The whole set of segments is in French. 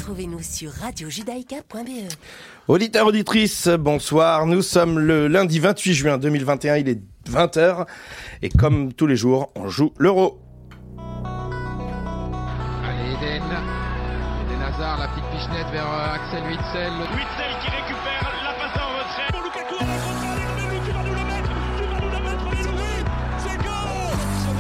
Retrouvez-nous sur radiojudaïka.be. Auditeurs, auditrices, bonsoir. Nous sommes le lundi 28 juin 2021, il est 20h. Et comme tous les jours, on joue l'Euro. Allez, Eden Hazard, la petite pichenette vers Axel Witsel. Witsel qui récupère la passe en retrait. Pour Lukaku, on va contrôler le but, tu vas nous le mettre, c'est oui, c'est goal.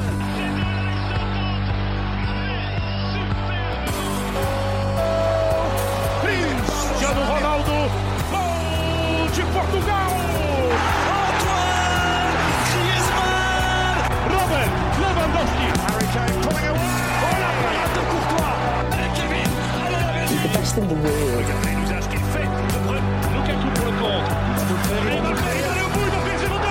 Cristiano Ronaldo, gol de Portugal. Antoine Griezmann, Robert Lewandowski, Harry Kane coming away. Oh la parade de Courtois. Kevin, regardez l'usage qu'il fait de Lukaku pour le compte. Et Mbappé, il est au bout, il va faire 0-2.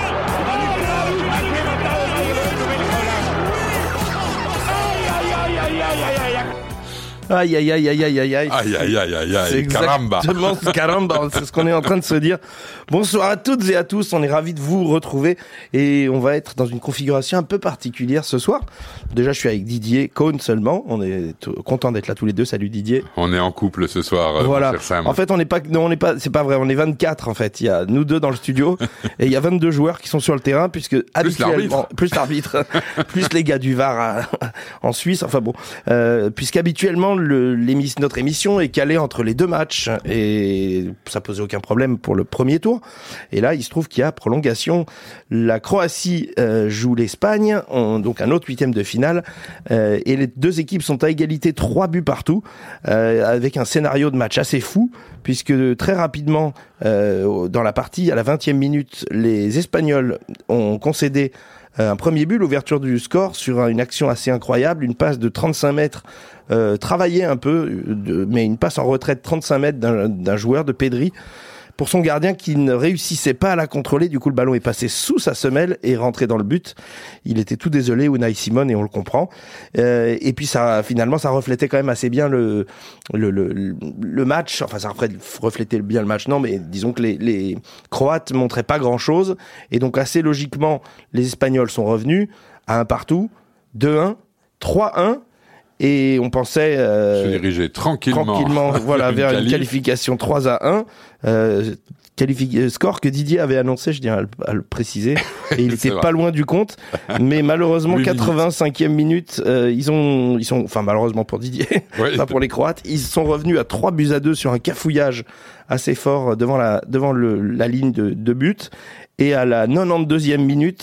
Aïe, aïe, aïe, aïe, aïe, aïe, aïe. Aïe, aïe, aïe, aïe, aïe, C'est caramba. exactement ce caramba, c'est ce qu'on est en train de se dire. Bonsoir à toutes et à tous, on est ravis de vous retrouver et on va être dans une configuration un peu particulière ce soir. Déjà, je suis avec Didier Cohn seulement, on est content d'être là tous les deux. Salut Didier. On est en couple ce soir, Voilà. mon cher Sam. En fait, on n'est pas, c'est pas vrai, on est 24 en fait. Il y a nous deux dans le studio et il y a 22 joueurs qui sont sur le terrain puisque habituellement, plus l'arbitre, plus les gars du VAR en Suisse. Enfin bon, puisqu'habituellement notre émission est calée entre les deux matchs et ça posait aucun problème pour le premier tour. Et là, il se trouve qu'il y a prolongation. La Croatie joue l'Espagne, donc un autre huitième de finale, et les deux équipes sont à égalité, 3 buts partout, avec un scénario de match assez fou, puisque très rapidement, dans la partie, à la 20e minute, les Espagnols ont concédé un premier but, l'ouverture du score sur une action assez incroyable, une passe de 35 mètres, travaillée un peu, mais une passe en retraite 35 mètres d'un joueur de Pedri pour son gardien qui ne réussissait pas à la contrôler. Du coup, le ballon est passé sous sa semelle et rentré dans le but. Il était tout désolé, Unai Simon, et on le comprend. Et puis finalement, ça reflétait quand même assez bien le match. Enfin, ça reflétait bien le match, non, mais disons que les Croates montraient pas grand-chose. Et donc, assez logiquement, les Espagnols sont revenus à 1 partout, 2-1, 3-1. Et on pensait se diriger tranquillement voilà, vers une qualification 3-1, score que Didier avait annoncé, je dirais à le préciser, et il était pas loin du compte, mais malheureusement 85e minute, ils sont enfin malheureusement pour Didier, pas pour les Croates, ils sont revenus à 3-2 sur un cafouillage assez fort devant la ligne de but. Et à la 92e minute,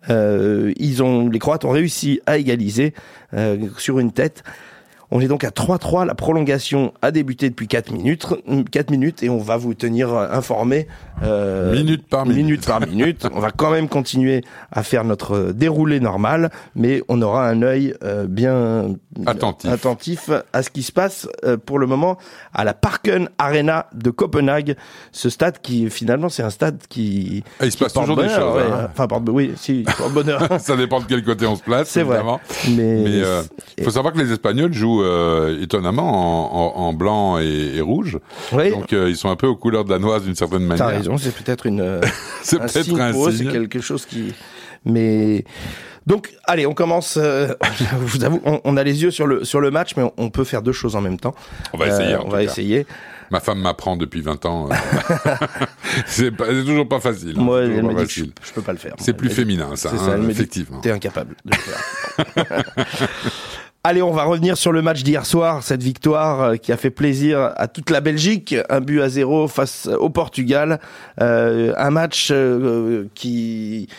les Croates ont réussi à égaliser sur une tête. On est donc à 3-3. La prolongation a débuté depuis 4 minutes et on va vous tenir informés minute par minute. On va quand même continuer à faire notre déroulé normal, mais on aura un œil bien attentif à ce qui se passe pour le moment à la Parken Arena de Copenhague. Ce stade qui finalement c'est un stade qui il se passe toujours des choses. Enfin porte bonheur. Ça dépend de quel côté on se place. C'est évidemment. Vrai. Mais il faut savoir que les Espagnols jouent étonnamment en blanc et rouge. Oui. Donc ils sont un peu aux couleurs danoises d'une certaine manière. T'as raison, c'est peut-être un signe pour eux, c'est quelque chose qui... Mais... Donc, allez, on commence. Je vous avoue, on a les yeux sur le match, mais on peut faire deux choses en même temps. On va essayer. On va essayer. Ma femme m'apprend depuis 20 ans. C'est toujours pas facile. Moi, elle me dit que je peux pas le faire. C'est plus féminin, ça. C'est ça, elle me effectivement. Dit, t'es incapable de le faire. Allez, on va revenir sur le match d'hier soir, cette victoire qui a fait plaisir à toute la Belgique, 1-0 face au Portugal, un match qui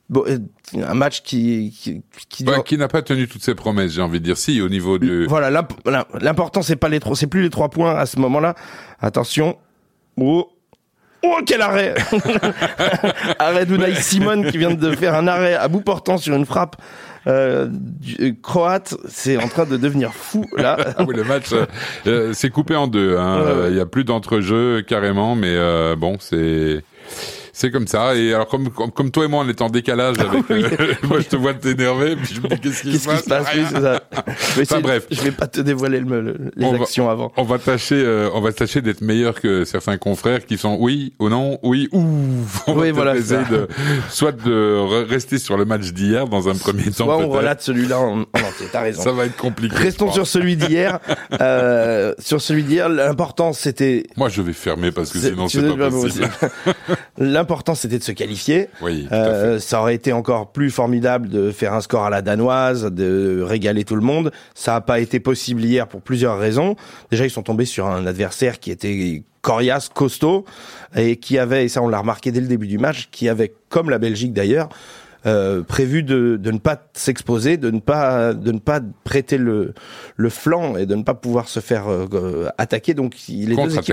n'a pas tenu toutes ses promesses, j'ai envie de dire. Si, au niveau du... Voilà, l'important c'est plus les 3 points à ce moment-là. Attention. Oh, quel arrêt! Arrêt d'Unai Simon qui vient de faire un arrêt à bout portant sur une frappe croate. C'est en train de devenir fou, là. Oui, le match s'est coupé en deux. Il y a plus d'entre-jeux, carrément, mais bon, c'est C'est comme ça. Et alors, comme toi et moi, on est en décalage avec, moi, je te vois t'énerver, puis je me dis, qu'est-ce qui se passe? Oui, c'est ça. Enfin, bref. Je vais pas te dévoiler les actions avant. On va tâcher d'être meilleur que certains confrères qui sont oui ou non, oui ou. On va essayer soit de rester sur le match d'hier dans un premier temps. Soit on relate celui-là en entier. T'as raison. Ça va être compliqué. Restons sur celui d'hier. Sur celui d'hier, l'important c'était. Moi, je vais fermer parce que sinon c'est pas possible. L'important c'était de se qualifier. Oui. Ça aurait été encore plus formidable de faire un score à la danoise, de régaler tout le monde. Ça n'a pas été possible hier pour plusieurs raisons. Déjà, ils sont tombés sur un adversaire qui était coriace, costaud, et qui avait, et ça on l'a remarqué dès le début du match, qui avait, comme la Belgique d'ailleurs, prévu de ne pas s'exposer, de ne pas prêter le flanc et de ne pas pouvoir se faire attaquer. Donc les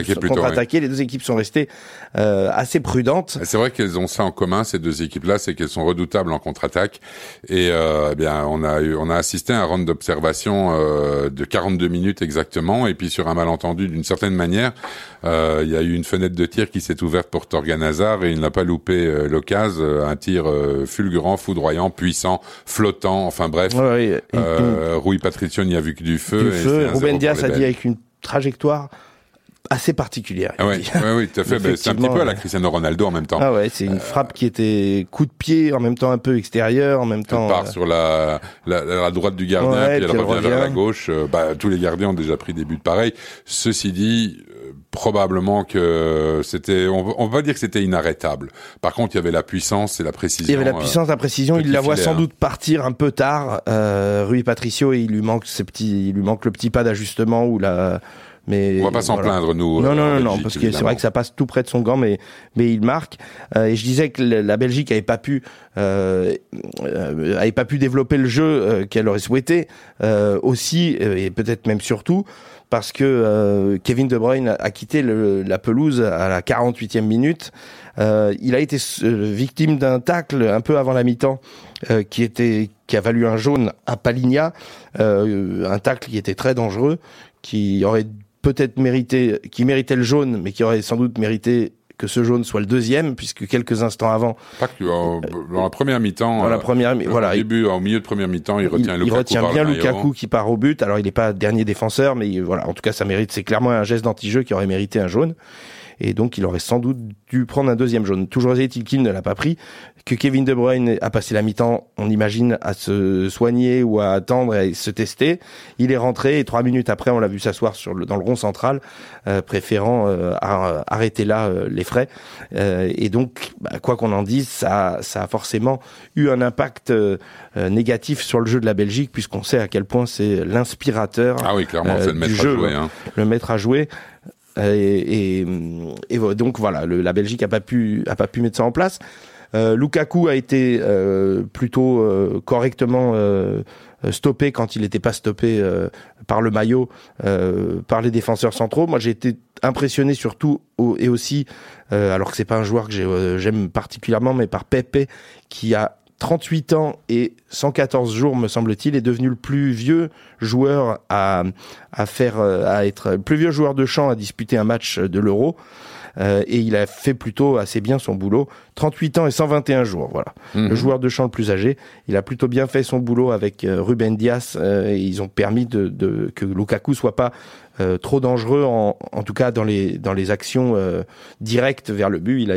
deux équipes sont restées assez prudentes. C'est vrai qu'elles ont ça en commun, ces deux équipes-là, c'est qu'elles sont redoutables en contre-attaque. Et on a assisté à un round d'observation de 42 minutes exactement. Et puis sur un malentendu, d'une certaine manière, il y a eu une fenêtre de tir qui s'est ouverte pour Thorgan Hazard et il n'a pas loupé l'occasion, un tir fulgurant, foudroyant, puissant, flottant, enfin bref. Rui Patricio n'y a vu que du feu. Ruben Dias a dit avec une trajectoire assez particulière. Oui, tout à fait. C'est un petit peu à la Cristiano Ronaldo en même temps. Ah ouais, c'est une frappe qui était coup de pied, en même temps un peu extérieur, en même temps. Elle part sur la droite du gardien, puis elle revient vers la gauche. Tous les gardiens ont déjà pris des buts pareils. Ceci dit, probablement que c'était, on va dire que c'était inarrêtable. Par contre, il y avait la puissance et la précision. Il y avait la puissance, la précision. Il la voit sans doute partir un peu tard, Rui Patricio, et il lui manque le petit pas d'ajustement ou mais on va pas s'en plaindre, nous. Non, parce que c'est vrai que ça passe tout près de son gant, mais il marque. Et je disais que la Belgique avait pas pu développer le jeu qu'elle aurait souhaité, aussi, et peut-être même surtout, parce que Kevin De Bruyne a quitté la pelouse à la 48e minute. Il a été victime d'un tacle un peu avant la mi-temps, qui a valu un jaune à Palinha, un tacle qui était très dangereux, qui méritait le jaune, mais qui aurait sans doute mérité que ce jaune soit le deuxième, puisque quelques instants avant. Pas que dans la première mi-temps. Au milieu de première mi-temps, il retient Lukaku. Il retient bien Lukaku qui part au but. Alors il n'est pas dernier défenseur, mais voilà. En tout cas, c'est clairement un geste d'anti-jeu qui aurait mérité un jaune. Et donc, il aurait sans doute dû prendre un deuxième jaune. Toujours est-il qu'il ne l'a pas pris, que Kevin De Bruyne a passé la mi-temps, on imagine, à se soigner ou à attendre et à se tester. Il est rentré et 3 minutes après, on l'a vu s'asseoir dans le rond central, préférant arrêter là les frais. Et donc, quoi qu'on en dise, ça a forcément eu un impact négatif sur le jeu de la Belgique, puisqu'on sait à quel point c'est l'inspirateur. Ah oui, clairement, c'est le maître jeu, à jouer. Le maître à jouer. Et donc voilà, la Belgique a pas pu mettre ça en place. Lukaku a été plutôt correctement stoppé quand il n'était pas stoppé par le maillot, par les défenseurs centraux. Moi, j'ai été impressionné surtout et aussi, alors que c'est pas un joueur que j'aime particulièrement, mais par Pepe, qui a 38 ans et 114 jours, me semble-t-il, est devenu le plus vieux joueur à être le plus vieux joueur de champ à disputer un match de l'Euro. Et il a fait plutôt assez bien son boulot. 38 ans et 121 jours, voilà. Le joueur de champ le plus âgé. Il a plutôt bien fait son boulot avec Ruben Dias. Et ils ont permis que Lukaku soit pas trop dangereux, en tout cas dans les actions directes vers le but.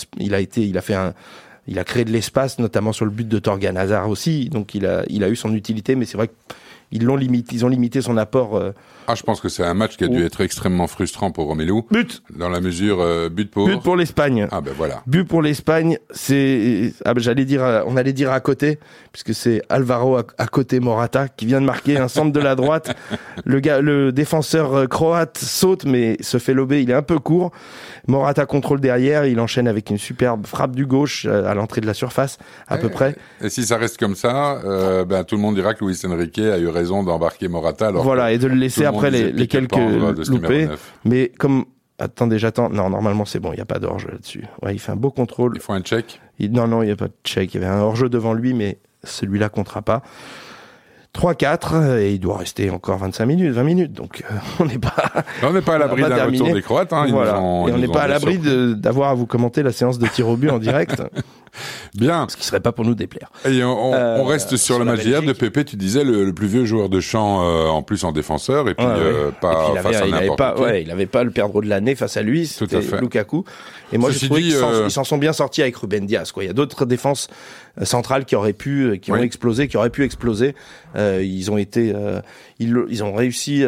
Il a créé de l'espace, notamment sur le but de Thorgan Hazard aussi. Donc il a eu son utilité, mais c'est vrai qu'ils ont limité son apport. Je pense que c'est un match qui a dû être extrêmement frustrant pour Romelu. But dans la mesure but pour l'Espagne. Ah ben voilà. But pour l'Espagne, c'est on allait dire à côté, puisque c'est Alvaro à côté Morata qui vient de marquer un centre de la droite. Le défenseur croate saute mais se fait lober, il est un peu court. Morata contrôle derrière, il enchaîne avec une superbe frappe du gauche à l'entrée de la surface à peu près. Et si ça reste comme ça, tout le monde dira que Luis Enrique a eu raison d'embarquer Morata. Alors voilà, et de le laisser après les quelques loupés. Mais comme attendez, j'attends. Non, normalement c'est bon, il y a pas d'hors-jeu là-dessus. Ouais, il fait un beau contrôle. Il faut un check. Non, il y a pas de check. Il y avait un hors-jeu devant lui, mais celui-là comptera pas. 3-4 et il doit rester encore 20 minutes. Donc on n'est pas à l'abri d'un retour des Croates. Hein, voilà. Et on n'est pas à l'abri d'avoir à vous commenter la séance de tir au but en direct. Bien. Ce qui serait pas pour nous déplaire. Et on reste sur le match d'hier de Pépé. Tu disais le plus vieux joueur de champ, en plus en défenseur, et puis pas face à n'importe qui. Il avait pas le perdreau de l'année face à lui. C'était Lukaku. Et moi, je trouvais qu'ils s'en sont bien sortis avec Ruben Dias. Il y a d'autres défenses centrales qui ont explosé, qui auraient pu exploser. Ils ont réussi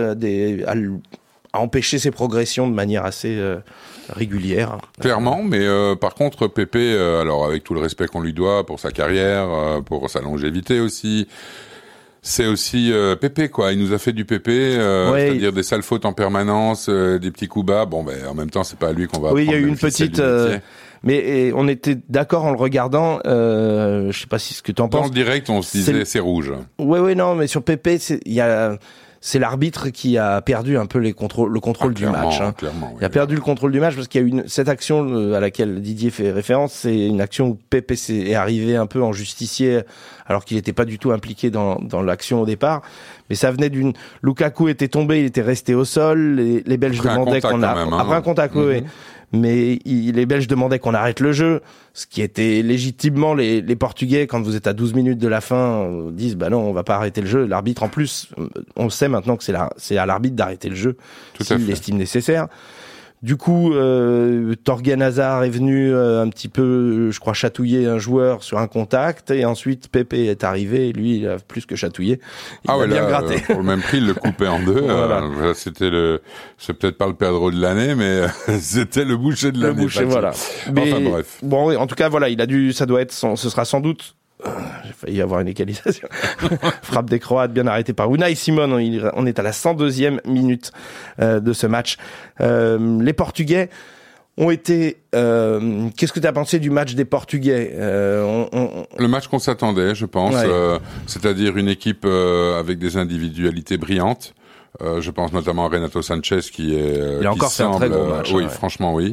à empêcher ses progressions de manière assez régulière. Clairement, mais par contre Pépé, alors avec tout le respect qu'on lui doit pour sa carrière, pour sa longévité aussi, c'est aussi Pépé quoi. Il nous a fait du Pépé, c'est-à-dire des sales fautes en permanence, des petits coups bas. Bon, en même temps, c'est pas à lui qu'on va. Oui, il y a eu une petite. Mais on était d'accord en le regardant. Je sais pas si ce que tu en penses. Dans le direct, on se disait c'est rouge. Oui, non, mais sur Pépé, c'est l'arbitre qui a perdu un peu le contrôle du match. Hein. Il a perdu le contrôle du match parce qu'il y a eu cette action à laquelle Didier fait référence. C'est une action où Pépé est arrivé un peu en justicier alors qu'il n'était pas du tout impliqué dans l'action au départ. Mais ça venait Lukaku était tombé, il était resté au sol. Les Belges demandaient après un contact, oui. Mais les Belges demandaient qu'on arrête le jeu, ce qui était légitimement les Portugais, quand vous êtes à 12 minutes de la fin, disent non, on va pas arrêter le jeu. L'arbitre, en plus, on sait maintenant que c'est à l'arbitre d'arrêter le jeu s'il l'estime nécessaire. Du coup, Thorgan Hazard est venu un petit peu, je crois, chatouiller un joueur sur un contact, et ensuite Pépé est arrivé, et lui, il a plus que chatouillé. Il a bien gratté. Pour le même prix, il le coupait en deux. Voilà. C'est peut-être pas le perdreau de l'année, mais c'était le boucher de l'année. Le boucher, voilà. Mais, enfin, bref. Bon, en tout cas, voilà, ça doit être, ce sera sans doute. J'ai failli avoir une égalisation. Frappe des Croates bien arrêtée par Unai Simon. On est à la 102e minute de ce match. Les Portugais ont été... qu'est-ce que tu as pensé du match des Portugais Le match qu'on s'attendait, je pense. Ouais. C'est-à-dire une équipe avec des individualités brillantes. Je pense notamment à Renato Sanchez qui est. Il a encore fait un très gros match. Oui, franchement, oui.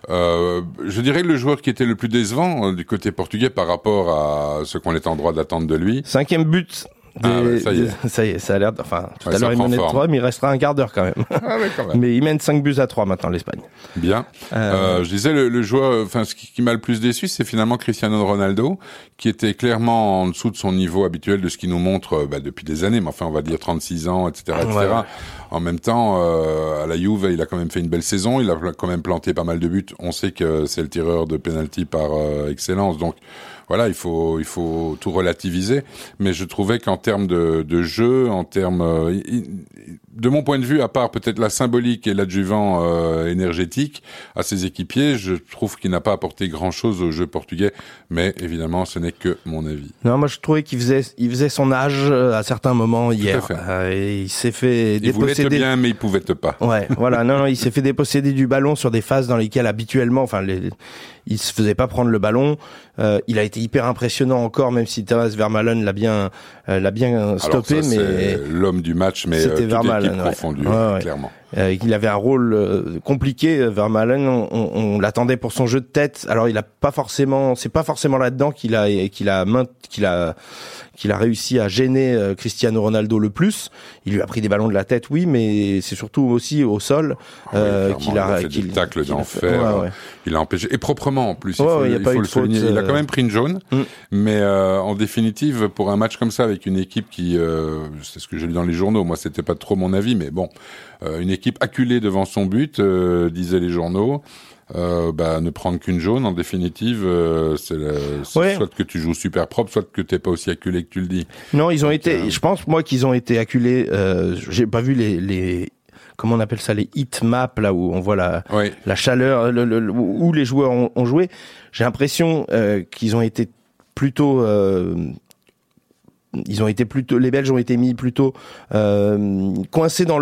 Je dirais que le joueur qui était le plus décevant du côté portugais par rapport à ce qu'on est en droit d'attendre de lui. 5e but. Ça y est, ça a l'air. Enfin, tout à l'heure il menait 3, mais il restera un quart d'heure quand même. Quand même. Mais il mène 5-3 maintenant, l'Espagne. Bien. Je disais le joueur, enfin ce qui m'a le plus déçu, c'est finalement Cristiano Ronaldo, qui était clairement en dessous de son niveau habituel de ce qu'il nous montre depuis des années, mais enfin on va dire 36 ans, etc., etc. Ouais. En même temps, à la Juve, il a quand même fait une belle saison, il a quand même planté pas mal de buts. On sait que c'est le tireur de penalty par excellence, donc. Voilà, il faut tout relativiser, mais je trouvais qu'en termes de jeu, en termes de mon point de vue, à part peut-être la symbolique et l'adjuvant énergétique à ses équipiers, je trouve qu'il n'a pas apporté grand-chose au jeu portugais, mais évidemment, ce n'est que mon avis. Non, moi je trouvais qu'il faisait son âge à certains moments hier. Et il s'est fait déposséder. Il voulait te bien, mais il pouvait te pas. Ouais, voilà. Non, il s'est fait déposséder du ballon sur des phases dans lesquelles habituellement, il se faisait pas prendre le ballon. Il a été hyper impressionnant encore, même si Thomas Vermaelen l'a bien stoppé. Alors ça, mais c'est l'homme du match, mais c'était Vermaelen, confondu, clairement. Il avait un rôle compliqué, Vermaelen. On l'attendait pour son jeu de tête. Alors c'est pas forcément là-dedans qu'il a réussi à gêner Cristiano Ronaldo le plus. Il lui a pris des ballons de la tête, oui, mais c'est surtout aussi au sol qu'il a fait des tacles d'enfer. Il a empêché, et proprement en plus. Il faut le souligner. Il a quand même pris une jaune, mais en définitive, pour un match comme ça avec une équipe qui, c'est ce que j'ai lu dans les journaux. Moi, c'était pas trop mon avis, mais bon, une équipe acculée devant son but, disaient les journaux. Ne prendre qu'une jaune, en définitive, soit que tu joues super propre, soit que t'es pas aussi acculé que tu le dis. Non, je pense, moi, qu'ils ont été acculés, j'ai pas vu les comment on appelle ça, les heat maps, là où on voit la chaleur, où les joueurs ont joué. J'ai l'impression, qu'ils ont été plutôt, les Belges ont été mis plutôt, coincés dans leur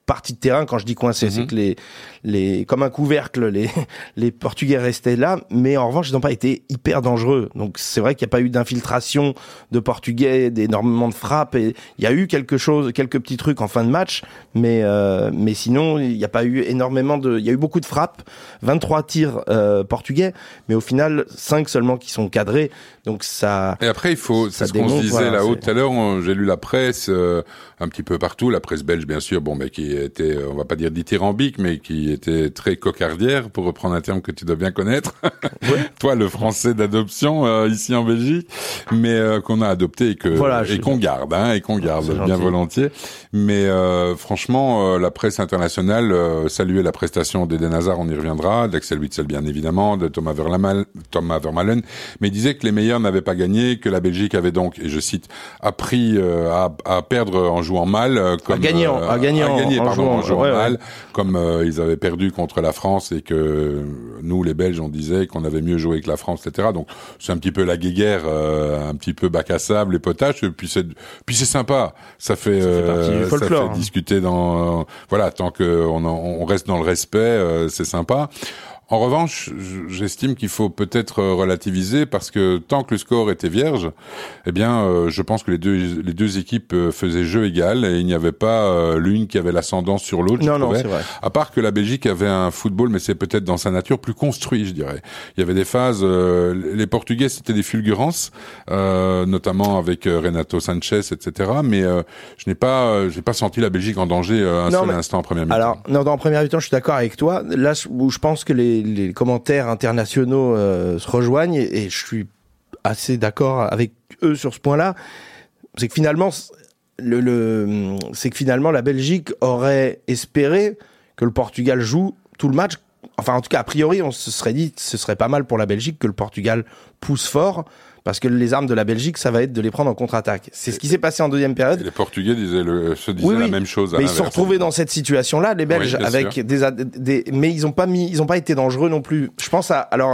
partie de terrain. Quand je dis coincés, c'est que les comme un couvercle, les Portugais restaient là, mais en revanche, ils n'ont pas été hyper dangereux. Donc c'est vrai qu'il n'y a pas eu d'infiltration de Portugais, d'énormément de frappes. Et il y a eu quelques petits trucs en fin de match, mais sinon il n'y a pas eu énormément il y a eu beaucoup de frappes, 23 tirs portugais, mais au final 5 seulement qui sont cadrés. Donc ça. Et après, c'est ce qu'on se disait là-haut tout à l'heure. J'ai lu la presse un petit peu partout, la presse belge bien sûr, qui était, on va pas dire dithyrambique, mais qui était très cocardière, pour reprendre un terme que tu dois bien connaître. Ouais. Toi, le français d'adoption ici en Belgique, mais qu'on a adopté et qu'on garde, bien volontiers. Mais franchement, la presse internationale saluait la prestation d'Eden Hazard, on y reviendra, d'Axel Witsel bien évidemment, de Thomas Vermaelen, mais il disait que les meilleurs n'avaient pas gagné, que la Belgique avait donc, et je cite, appris à perdre en jouant mal, comme à gagner en jouant mal, comme ils avaient perdu contre la France et que nous les Belges on disait qu'on avait mieux joué que la France, etc. Donc c'est un petit peu la guéguerre, un petit peu bac à sable et potache, et puis c'est sympa, ça fait discuter dans tant que on reste dans le respect, c'est sympa. En revanche, j'estime qu'il faut peut-être relativiser, parce que tant que le score était vierge, je pense que les deux équipes faisaient jeu égal et il n'y avait pas l'une qui avait l'ascendance sur l'autre. Non, c'est vrai. À part que la Belgique avait un football, mais c'est peut-être dans sa nature, plus construit, je dirais. Il y avait des phases, les Portugais c'était des fulgurances, notamment avec Renato Sanchez, etc. Mais j'ai pas senti la Belgique en danger seul instant en première mi-temps. Alors, en première mi-temps, je suis d'accord avec toi. Là où je pense que les commentaires internationaux se rejoignent, et je suis assez d'accord avec eux sur ce point-là, c'est que finalement la Belgique aurait espéré que le Portugal joue tout le match. Enfin, en tout cas, a priori, on se serait dit, ce serait pas mal pour la Belgique que le Portugal pousse fort, parce que les armes de la Belgique, ça va être de les prendre en contre-attaque. C'est ce qui s'est passé en deuxième période. Et les Portugais se disaient la même chose. Mais ils se sont retrouvés dans cette situation-là, les Belges, avec mais ils ont pas été dangereux non plus. Je pense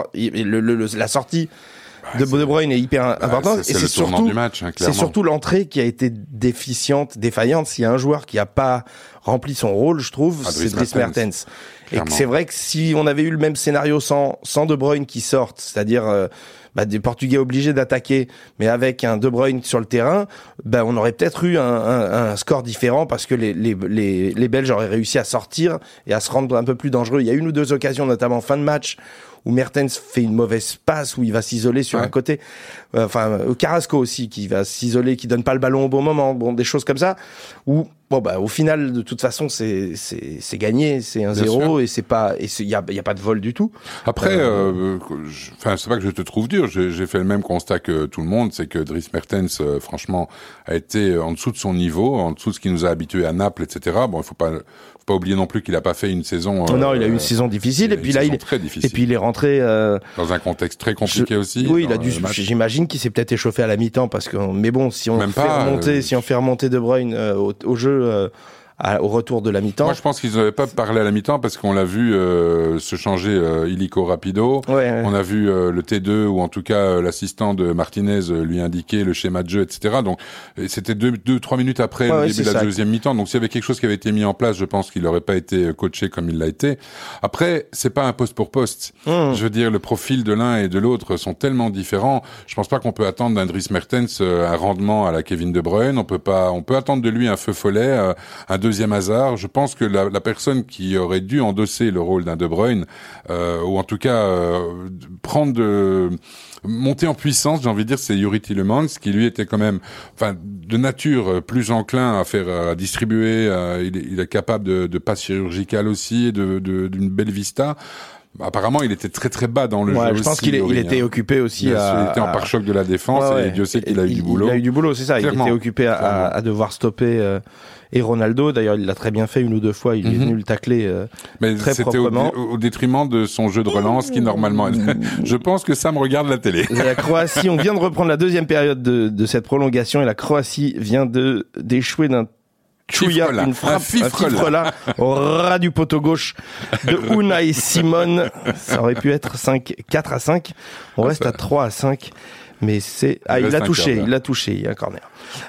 la sortie de De Bruyne est hyper importante, et c'est surtout du match, c'est surtout l'entrée qui a été défaillante. S'il y a un joueur qui a pas rempli son rôle, je trouve, c'est Dries Mertens. Et c'est vrai que si on avait eu le même scénario sans De Bruyne qui sorte, c'est-à-dire des Portugais obligés d'attaquer, mais avec un De Bruyne sur le terrain, on aurait peut-être eu un score différent, parce que les Belges auraient réussi à sortir et à se rendre un peu plus dangereux. Il y a une ou deux occasions, notamment en fin de match, où Mertens fait une mauvaise passe, où il va s'isoler sur un côté. Carrasco aussi, qui va s'isoler, qui donne pas le ballon au bon moment. Des choses comme ça, où au final, de toute façon, c'est gagné, c'est 1-0, et il y a pas de vol du tout. Après, c'est pas que je te trouve dur, j'ai fait le même constat que tout le monde, c'est que Dries Mertens, franchement, a été en dessous de son niveau, en dessous de ce qui nous a habitués à Naples, etc. Bon, il faut pas oublier non plus qu'il a pas fait une saison. Non, il a eu une saison difficile, et puis là, il est rentré dans un contexte très compliqué aussi. Oui, j'imagine qu'il s'est peut-être échauffé à la mi-temps, parce que, mais bon, si on fait remonter De Bruyne au jeu au retour de la mi-temps. Moi, je pense qu'ils n'avaient pas parlé à la mi-temps, parce qu'on l'a vu se changer illico rapido. Ouais. On a vu le T2, ou en tout cas l'assistant de Martinez lui indiquer le schéma de jeu, etc. Donc c'était 2-3 minutes après le début de la deuxième mi-temps. Donc s'il y avait quelque chose qui avait été mis en place, je pense qu'il n'aurait pas été coaché comme il l'a été. Après, c'est pas un poste pour poste. Je veux dire, le profil de l'un et de l'autre sont tellement différents. Je pense pas qu'on peut attendre d'un Dries Mertens un rendement à la Kevin De Bruyne. On peut attendre de lui un feu follet, un deuxième Hazard. Je pense que la personne qui aurait dû endosser le rôle d'un De Bruyne, ou en tout cas monter en puissance, j'ai envie de dire, c'est Youri Tielemans, qui lui était quand même, de nature plus enclin à distribuer. Il est capable de passes chirurgicales aussi, et d'une belle vista. Apparemment, il était très très bas dans le jeu. Je pense qu'il était occupé aussi il était en pare-choc de la défense, et Dieu sait qu'il a eu du boulot. Il a eu du boulot, c'est ça. Clairement. Il était occupé à devoir stopper et Ronaldo. D'ailleurs, il l'a très bien fait une ou deux fois. Il est venu le tacler mais très proprement. C'était au détriment de son jeu de relance qui normalement. Je pense que ça me regarde la télé. La Croatie, on vient de reprendre la deuxième période de cette prolongation, et la Croatie vient d'échouer d'un Chouya, une frappe, un fifre là, au ras du poteau gauche de Unai Simon. Ça aurait pu être 4-5. On reste à 3-5. Mais il l'a touché, il y a un corner.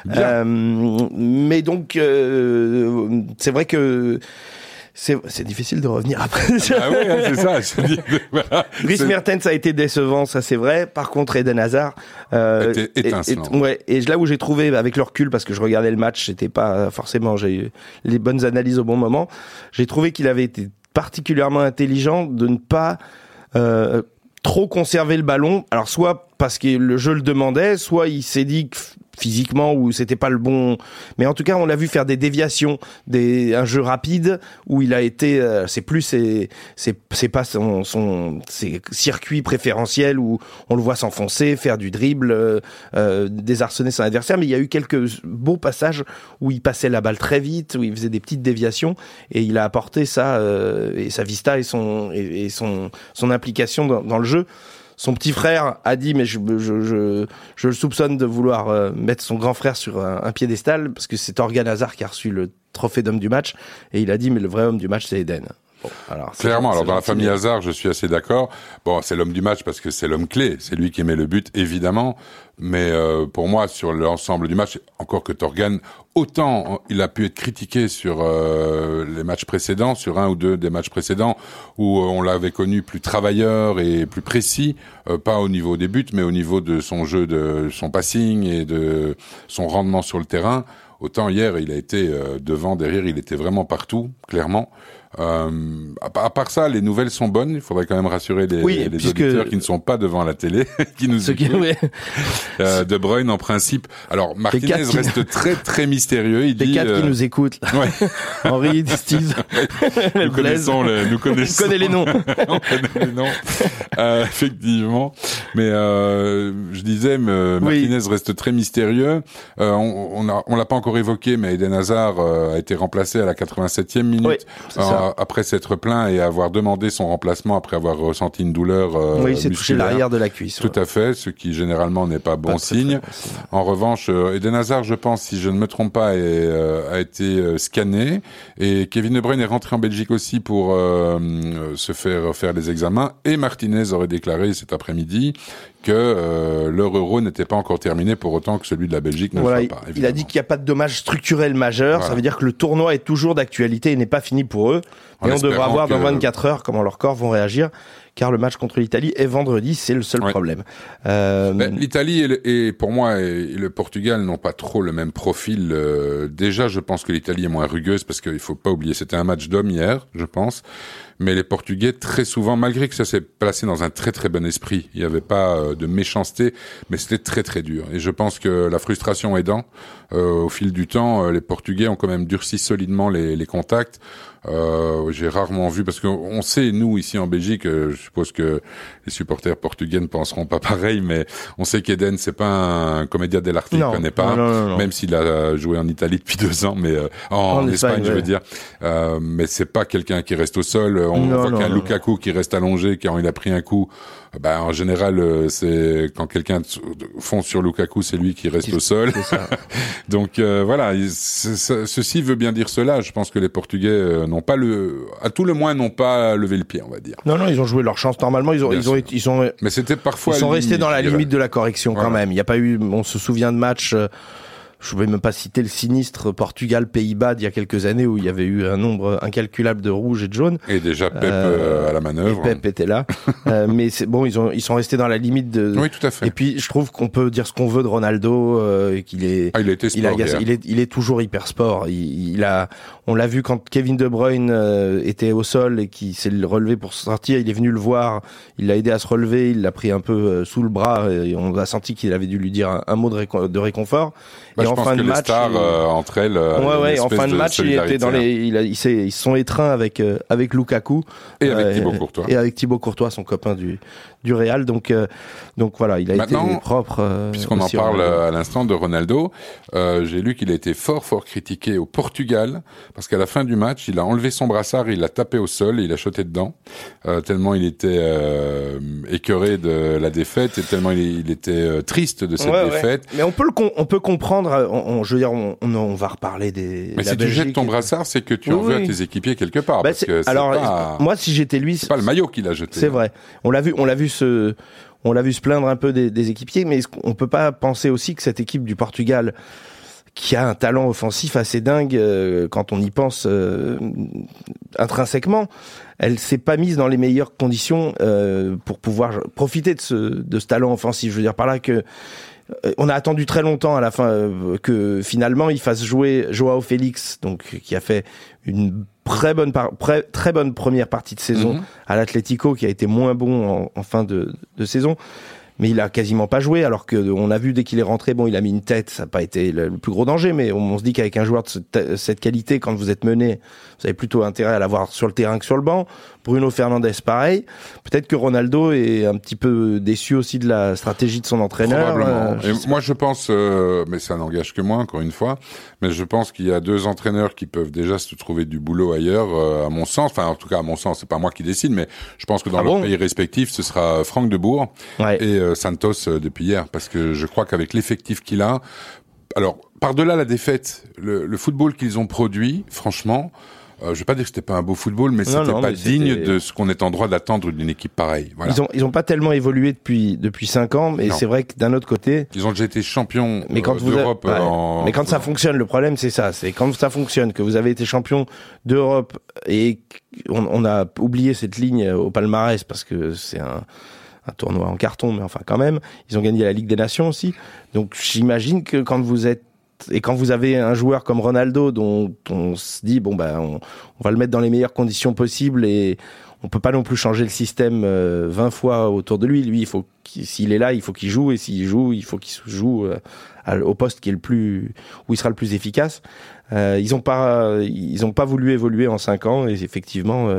Mais donc c'est vrai que c'est difficile de revenir après. Ah oui, c'est ça. Voilà. Dries Mertens a été décevant, ça c'est vrai. Par contre, Eden Hazard était étincelant. Et là où j'ai trouvé, avec le recul, parce que je regardais le match, c'était pas forcément, j'ai eu les bonnes analyses au bon moment. J'ai trouvé qu'il avait été particulièrement intelligent de ne pas trop conserver le ballon. Alors soit parce que le jeu le demandait, soit il s'est dit que physiquement ou c'était pas le bon, mais en tout cas on l'a vu faire des déviations, un jeu rapide où il a été c'est pas ses circuits préférentiels où on le voit s'enfoncer, faire du dribble, désarçonner son adversaire, mais il y a eu quelques beaux passages où il passait la balle très vite, où il faisait des petites déviations et il a apporté ça et sa vista et son implication dans le jeu. Son petit frère a dit, mais je le soupçonne de vouloir mettre son grand frère sur un piédestal, parce que c'est Thorgan Hazard qui a reçu le trophée d'homme du match, et il a dit, mais le vrai homme du match, c'est Eden. Bon, alors, clairement, alors dans la famille Hazard, je suis assez d'accord. Bon, c'est l'homme du match parce que c'est l'homme clé, c'est lui qui met le but, évidemment. Mais pour moi, sur l'ensemble du match, encore que Thorgan, autant il a pu être critiqué sur les matchs précédents, sur un ou deux des matchs précédents, où on l'avait connu plus travailleur et plus précis, pas au niveau des buts, mais au niveau de son jeu, de son passing et de son rendement sur le terrain. Autant hier, il a été devant, derrière, il était vraiment partout, clairement. À part ça, les nouvelles sont bonnes. Il faudrait quand même rassurer les auditeurs qui ne sont pas devant la télé, qui nous écoutent. De Bruyne, en principe. Alors, Martinez reste très, très mystérieux. Il dit, 4 qui nous écoutent. Ouais. Henri, Steve. Nous connaissons. On connaît les noms. On connaît les noms. Effectivement. Mais, je disais, Martinez reste très mystérieux. On l'a pas encore évoqué, mais Eden Hazard a été remplacé à la 87e minute. Oui, après s'être plaint et avoir demandé son remplacement après avoir ressenti une douleur oui, il s'est touché l'arrière de la cuisse. Tout à fait, ce qui généralement n'est pas bon signe. En revanche, Eden Hazard, je pense, si je ne me trompe pas, a été scanné. Et Kevin De Bruyne est rentré en Belgique aussi pour se faire les examens. Et Martinez aurait déclaré cet après-midi que leur Euro n'était pas encore terminé pour autant que celui de la Belgique ne le soit pas. Évidemment. Il a dit qu'il n'y a pas de dommages structurels majeurs. Voilà. Ça veut dire que le tournoi est toujours d'actualité et n'est pas fini pour eux. Mais on devra voir dans 24 heures comment leurs corps vont réagir. Car le match contre l'Italie est vendredi, c'est le seul problème. L'Italie et pour moi et le Portugal n'ont pas trop le même profil. Déjà, je pense que l'Italie est moins rugueuse parce qu'il faut pas oublier, c'était un match d'hommes hier, je pense. Mais les Portugais, très souvent, malgré que ça s'est placé dans un très très bon esprit, il n'y avait pas de méchanceté, mais c'était très très dur. Et je pense que la frustration aidant, au fil du temps, les Portugais ont quand même durci solidement les contacts. J'ai rarement vu, parce qu'on sait, nous, ici en Belgique, je suppose que les supporters portugais ne penseront pas pareil, mais on sait qu'Eden, c'est pas un comédien dell'arte, il connaît pas, non. Même s'il a joué en Italie depuis 2 ans, mais en Espagne, je veux dire. Mais c'est pas quelqu'un qui reste au sol. On voit qu'un Lukaku qui reste allongé, quand il a pris un coup, en général, c'est quand quelqu'un fonce sur Lukaku, c'est lui qui reste au sol. Donc voilà, ceci veut bien dire cela. Je pense que les Portugais n'ont pas à tout le moins n'ont pas levé le pied, on va dire. Non, ils ont joué leur chance normalement. Ils sont. Mais c'était parfois. Ils sont restés dans la limite de la correction quand même. Il n'y a pas eu. On se souvient de matchs. Je ne vais même pas citer le sinistre Portugal-Pays-Bas d'il y a quelques années où il y avait eu un nombre incalculable de rouges et de jaunes. Et déjà Pep à la manœuvre. Et Pep était là. Mais c'est bon, ils sont restés dans la limite de. Oui, tout à fait. Et puis je trouve qu'on peut dire ce qu'on veut de Ronaldo, qu'il est. Il a été sport. Il est toujours hyper sport. On l'a vu quand Kevin De Bruyne était au sol et qu'il s'est relevé pour sortir. Il est venu le voir. Il l'a aidé à se relever. Il l'a pris un peu sous le bras et on a senti qu'il avait dû lui dire un mot de réconfort. Et en fin de match, les stars, entre elles, en fin de match, il était dans ils se sont étreints avec Lukaku et avec Thibaut Courtois. Et avec Thibaut Courtois, son copain du Real. Donc voilà, il a été propre. Puisqu'on en parle à l'instant de Ronaldo, j'ai lu qu'il a été fort critiqué au Portugal parce qu'à la fin du match, il a enlevé son brassard, il l'a tapé au sol, et il a shoté dedans, tellement il était écœuré de la défaite et tellement il était triste de cette défaite. Mais on peut comprendre. Je veux dire, on va reparler des. Mais si tu jettes ton brassard, c'est que tu en veux à tes équipiers quelque part. Parce que moi, si j'étais lui, c'est pas le maillot qu'il a jeté. C'est vrai. On l'a vu on l'a vu se plaindre un peu des équipiers, mais on peut pas penser aussi que cette équipe du Portugal, qui a un talent offensif assez dingue quand on y pense intrinsèquement, elle s'est pas mise dans les meilleures conditions pour pouvoir profiter de ce talent offensif. Je veux dire par là que on a attendu très longtemps à la fin que finalement il fasse jouer Joao Félix, donc qui a fait une très bonne première partie de saison à l'Atlético, qui a été moins bon en fin de saison. Mais il a quasiment pas joué, alors que on a vu dès qu'il est rentré, bon, il a mis une tête, ça n'a pas été le plus gros danger, mais on se dit qu'avec un joueur de cette qualité, quand vous êtes mené, vous avez plutôt intérêt à l'avoir sur le terrain que sur le banc. Bruno Fernandes, pareil. Peut-être que Ronaldo est un petit peu déçu aussi de la stratégie de son entraîneur. Probablement. Moi, je pense, mais ça n'engage que moi, encore une fois, mais je pense qu'il y a 2 entraîneurs qui peuvent déjà se trouver du boulot ailleurs, à mon sens. Enfin, en tout cas, à mon sens, c'est pas moi qui décide, mais je pense que dans leur pays respectif, ce sera Franck de Boer et Santos depuis hier, parce que je crois qu'avec l'effectif qu'il a, alors, par-delà la défaite, le football qu'ils ont produit, franchement, je vais pas dire que c'était pas un beau football, mais c'était pas digne de ce qu'on est en droit d'attendre d'une équipe pareille. Voilà. Ils ont pas tellement évolué depuis 5 ans, mais c'est vrai que d'un autre côté, ils ont déjà été champions d'Europe. Mais quand ça fonctionne, le problème c'est ça, c'est quand ça fonctionne, que vous avez été champion d'Europe et on a oublié cette ligne au palmarès parce que c'est un tournoi en carton, mais enfin quand même, ils ont gagné la Ligue des Nations aussi. Donc j'imagine que quand vous avez un joueur comme Ronaldo dont on se dit on va le mettre dans les meilleures conditions possibles et on peut pas non plus changer le système 20 fois autour de lui. Lui, s'il est là, il faut qu'il joue, et s'il joue, il faut qu'il joue au poste qui est où il sera le plus efficace. Ils ont pas voulu évoluer en 5 ans, et effectivement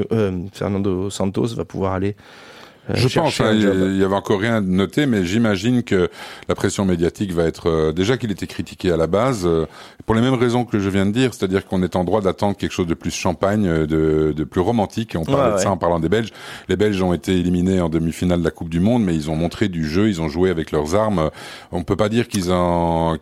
Fernando Santos va pouvoir aller je pense, il y avait encore rien de noté, mais j'imagine que la pression médiatique va être déjà qu'il était critiqué à la base pour les mêmes raisons que je viens de dire, c'est-à-dire qu'on est en droit d'attendre quelque chose de plus champagne, de plus romantique. Et on parlait de ça en parlant des Belges. Les Belges ont été éliminés en demi-finale de la Coupe du Monde, mais ils ont montré du jeu, ils ont joué avec leurs armes. On peut pas dire qu'ils n'ont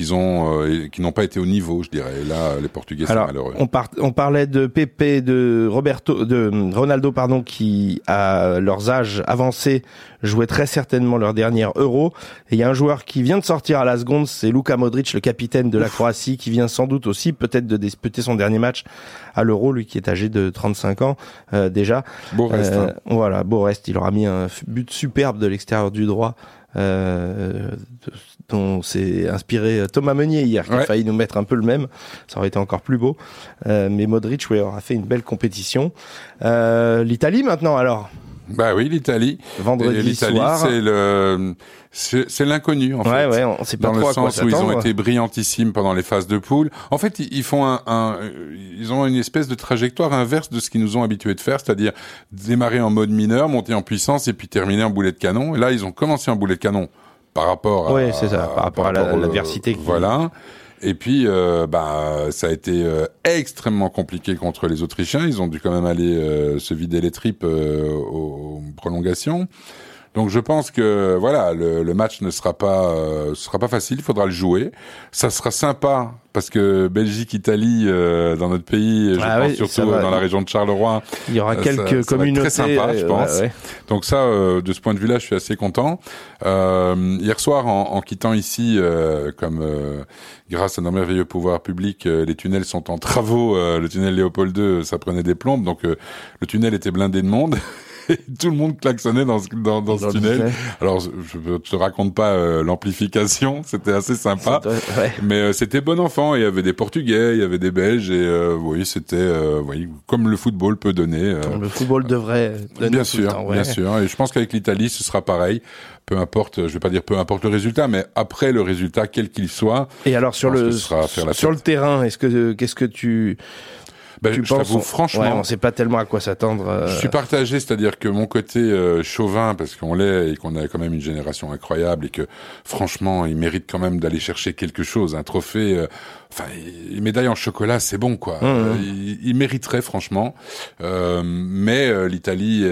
pas été au niveau, je dirais. Et là, les Portugais sont malheureux. On parlait de Pepe, de Ronaldo, qui à leurs âges avancés jouaient très certainement leur dernière Euro. Et il y a un joueur qui vient de sortir à la seconde, c'est Luka Modric, le capitaine de la Croatie, qui vient sans doute aussi peut-être de disputer son dernier match à l'Euro, lui qui est âgé de 35 ans déjà. Beau reste. Voilà, beau reste. Il aura mis un but superbe de l'extérieur du droit. Dont s'est inspiré Thomas Meunier hier, qui a failli nous mettre un peu le même, ça aurait été encore plus beau, mais Modric aura fait une belle compétition. L'Italie maintenant alors. Bah oui, l'Italie. Vendredi soir. C'est l'inconnu, en fait. Ouais, on sait pas trop à quoi s'attendre. Dans le sens où ils ont été brillantissimes pendant les phases de poule. En fait, ils ont une espèce de trajectoire inverse de ce qu'ils nous ont habitués de faire, c'est-à-dire démarrer en mode mineur, monter en puissance et puis terminer en boulet de canon. Et là, ils ont commencé en boulet de canon par rapport à l'adversité. Voilà. Et puis, ça a été extrêmement compliqué contre les Autrichiens. Ils ont dû quand même aller se vider les tripes aux prolongations. Donc je pense que voilà, le match ne sera pas facile, il faudra le jouer. Ça sera sympa parce que Belgique-Italie dans notre pays, je pense surtout dans la région de Charleroi, il y aura quelques communautés, ça va être très sympa, je pense. Ouais. Donc ça, de ce point de vue-là, je suis assez content. Hier soir, en quittant ici, grâce à nos merveilleux pouvoirs publics, les tunnels sont en travaux. Le tunnel Léopold II, ça prenait des plombes, donc le tunnel était blindé de monde. Tout le monde klaxonnait dans ce tunnel. Alors, je te raconte pas l'amplification, c'était assez sympa. Mais c'était bon enfant. Il y avait des Portugais, il y avait des Belges, et c'était comme le football peut donner. Le football devrait donner bien sûr, tout le temps, bien sûr. Et je pense qu'avec l'Italie, ce sera pareil. Peu importe, je vais pas dire peu importe le résultat, mais après le résultat, quel qu'il soit. Et alors sur le terrain, qu'est-ce que tu je t'avoue, franchement, on sait pas tellement à quoi s'attendre. Je suis partagé, c'est-à-dire que mon côté chauvin, parce qu'on l'est et qu'on a quand même une génération incroyable et que franchement, ils méritent quand même d'aller chercher quelque chose, un trophée. Une médaille en chocolat, c'est bon, quoi. Ils mériteraient, franchement. Mais l'Italie,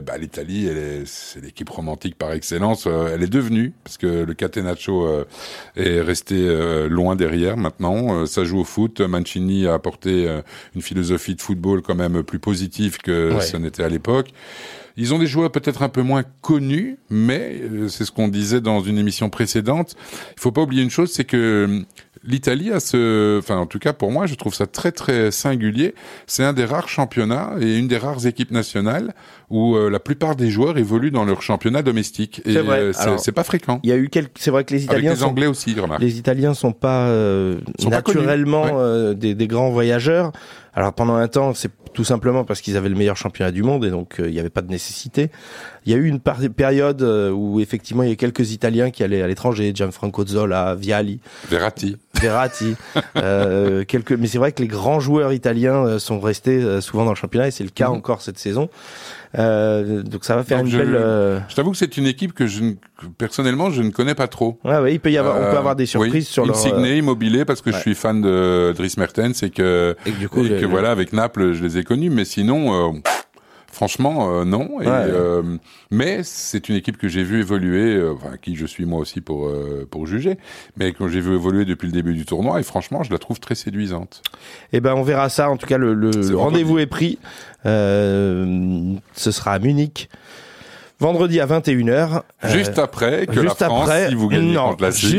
c'est l'équipe romantique par excellence. Elle est devenue, parce que le Catenaccio est resté loin derrière maintenant. Ça joue au foot. Mancini a apporté une philosophie philosophie de football quand même plus positive que ce n'était à l'époque. Ils ont des joueurs peut-être un peu moins connus, mais c'est ce qu'on disait dans une émission précédente. Il faut pas oublier une chose, c'est que l'Italie a en tout cas pour moi, je trouve ça très très singulier. C'est un des rares championnats et une des rares équipes nationales où la plupart des joueurs évoluent dans leur championnat domestique. Et c'est pas fréquent. Il y a eu c'est vrai que les Italiens avec les Anglais aussi, remarque. Les Italiens sont pas naturellement des grands voyageurs. Alors pendant un temps, c'est tout simplement parce qu'ils avaient le meilleur championnat du monde et donc il n'y avait pas de nécessité. Il y a eu une période où effectivement il y a quelques Italiens qui allaient à l'étranger, Gianfranco Zola, Vialli, Verratti. Mais c'est vrai que les grands joueurs italiens sont restés souvent dans le championnat et c'est le cas encore cette saison. Donc ça va faire une belle. Je t'avoue que c'est une équipe que personnellement je ne connais pas trop. Ouais, il peut y avoir, on peut avoir des surprises sur leur. Insigne, Immobilier, parce que je suis fan de Dries Mertens et que du coup, voilà, avec Naples je les ai connus, mais sinon. Franchement, non. Mais c'est une équipe que j'ai vu évoluer, qui je suis moi aussi pour juger, mais que j'ai vu évoluer depuis le début du tournoi. Et franchement, je la trouve très séduisante. Eh ben, on verra ça. En tout cas, le rendez-vous est pris. Ce sera à Munich. Vendredi à 21h. Juste après que la France, si vous gagnez contre la Suisse.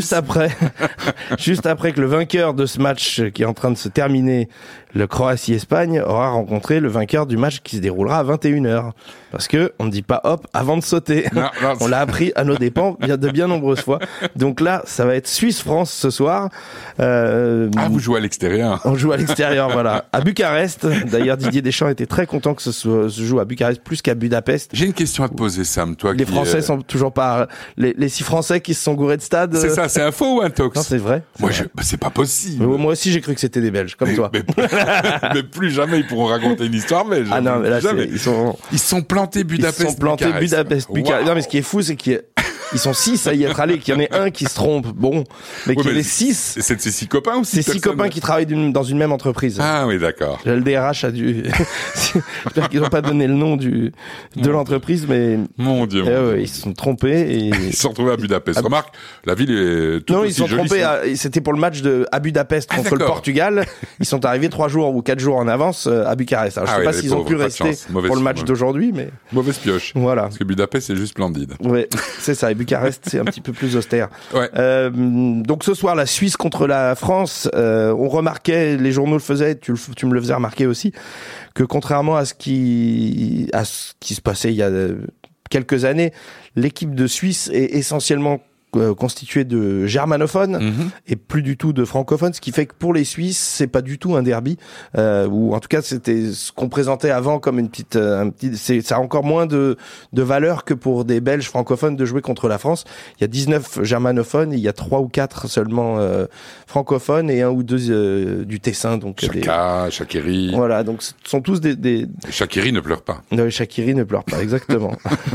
Juste après que le vainqueur de ce match qui est en train de se terminer, le Croatie-Espagne, aura rencontré le vainqueur du match qui se déroulera à 21h. Parce que on ne dit pas hop avant de sauter. Non, on l'a appris à nos dépens de bien nombreuses fois. Donc là, ça va être Suisse-France ce soir. Vous jouez à l'extérieur. On joue à l'extérieur, voilà. À Bucarest. D'ailleurs, Didier Deschamps était très content que se joue à Bucarest plus qu'à Budapest. J'ai une question à te poser, Sam. Toi, les Français sont toujours pas les 6 Français qui se sont gourés de stade. C'est ça, c'est un faux ou un tox? Non, c'est vrai. C'est pas possible. Moi aussi, j'ai cru que c'était des Belges, comme toi. Mais plus jamais ils pourront raconter une histoire belge. Ah non, mais là, ils sont plantés Budapest. Ils sont plantés Budapest. Wow. Non, mais ce qui est fou, c'est ils sont 6 à y être allés, qu'il y en ait un qui se trompe, mais qu'il y en ait 6. C'est ses 6 copains ou 6 personnes? C'est 6 copains qui travaillent dans une même entreprise. Ah oui, d'accord. Le DRH a dû... J'espère qu'ils n'ont pas donné le nom de l'entreprise, mais... Mon Dieu. Ils se sont trompés et... Ils se sont retrouvés à Budapest. Remarque, la ville est toute aussi jolie. Non, ils se sont trompés. C'était pour le match à Budapest contre le Portugal. Ils sont arrivés 3 jours ou 4 jours en avance à Bucarest. Alors, je sais pas s'ils ont pu rester pour le match d'aujourd'hui, mais... Mauvaise pioche. Voilà. Parce que Budapest, c'est juste splendide. Ouais, c'est ça. Bucarest, c'est un petit peu plus austère. Ouais. Donc ce soir, la Suisse contre la France, on remarquait, les journaux le faisaient, tu me le faisais remarquer aussi, que contrairement à ce qui se passait il y a quelques années, l'équipe de Suisse est essentiellement constitué de germanophones et plus du tout de francophones, ce qui fait que pour les Suisses c'est pas du tout un derby, ou en tout cas c'était ce qu'on présentait avant comme ça a encore moins de valeur que pour des Belges francophones de jouer contre la France. Il y a 19 germanophones et il y a 3 ou 4 seulement francophones et 1 ou 2 du Tessin, donc Shaqiri. Voilà, donc ce sont tous des... Shaqiri ne pleure pas. Non, Shaqiri ne pleure pas, exactement.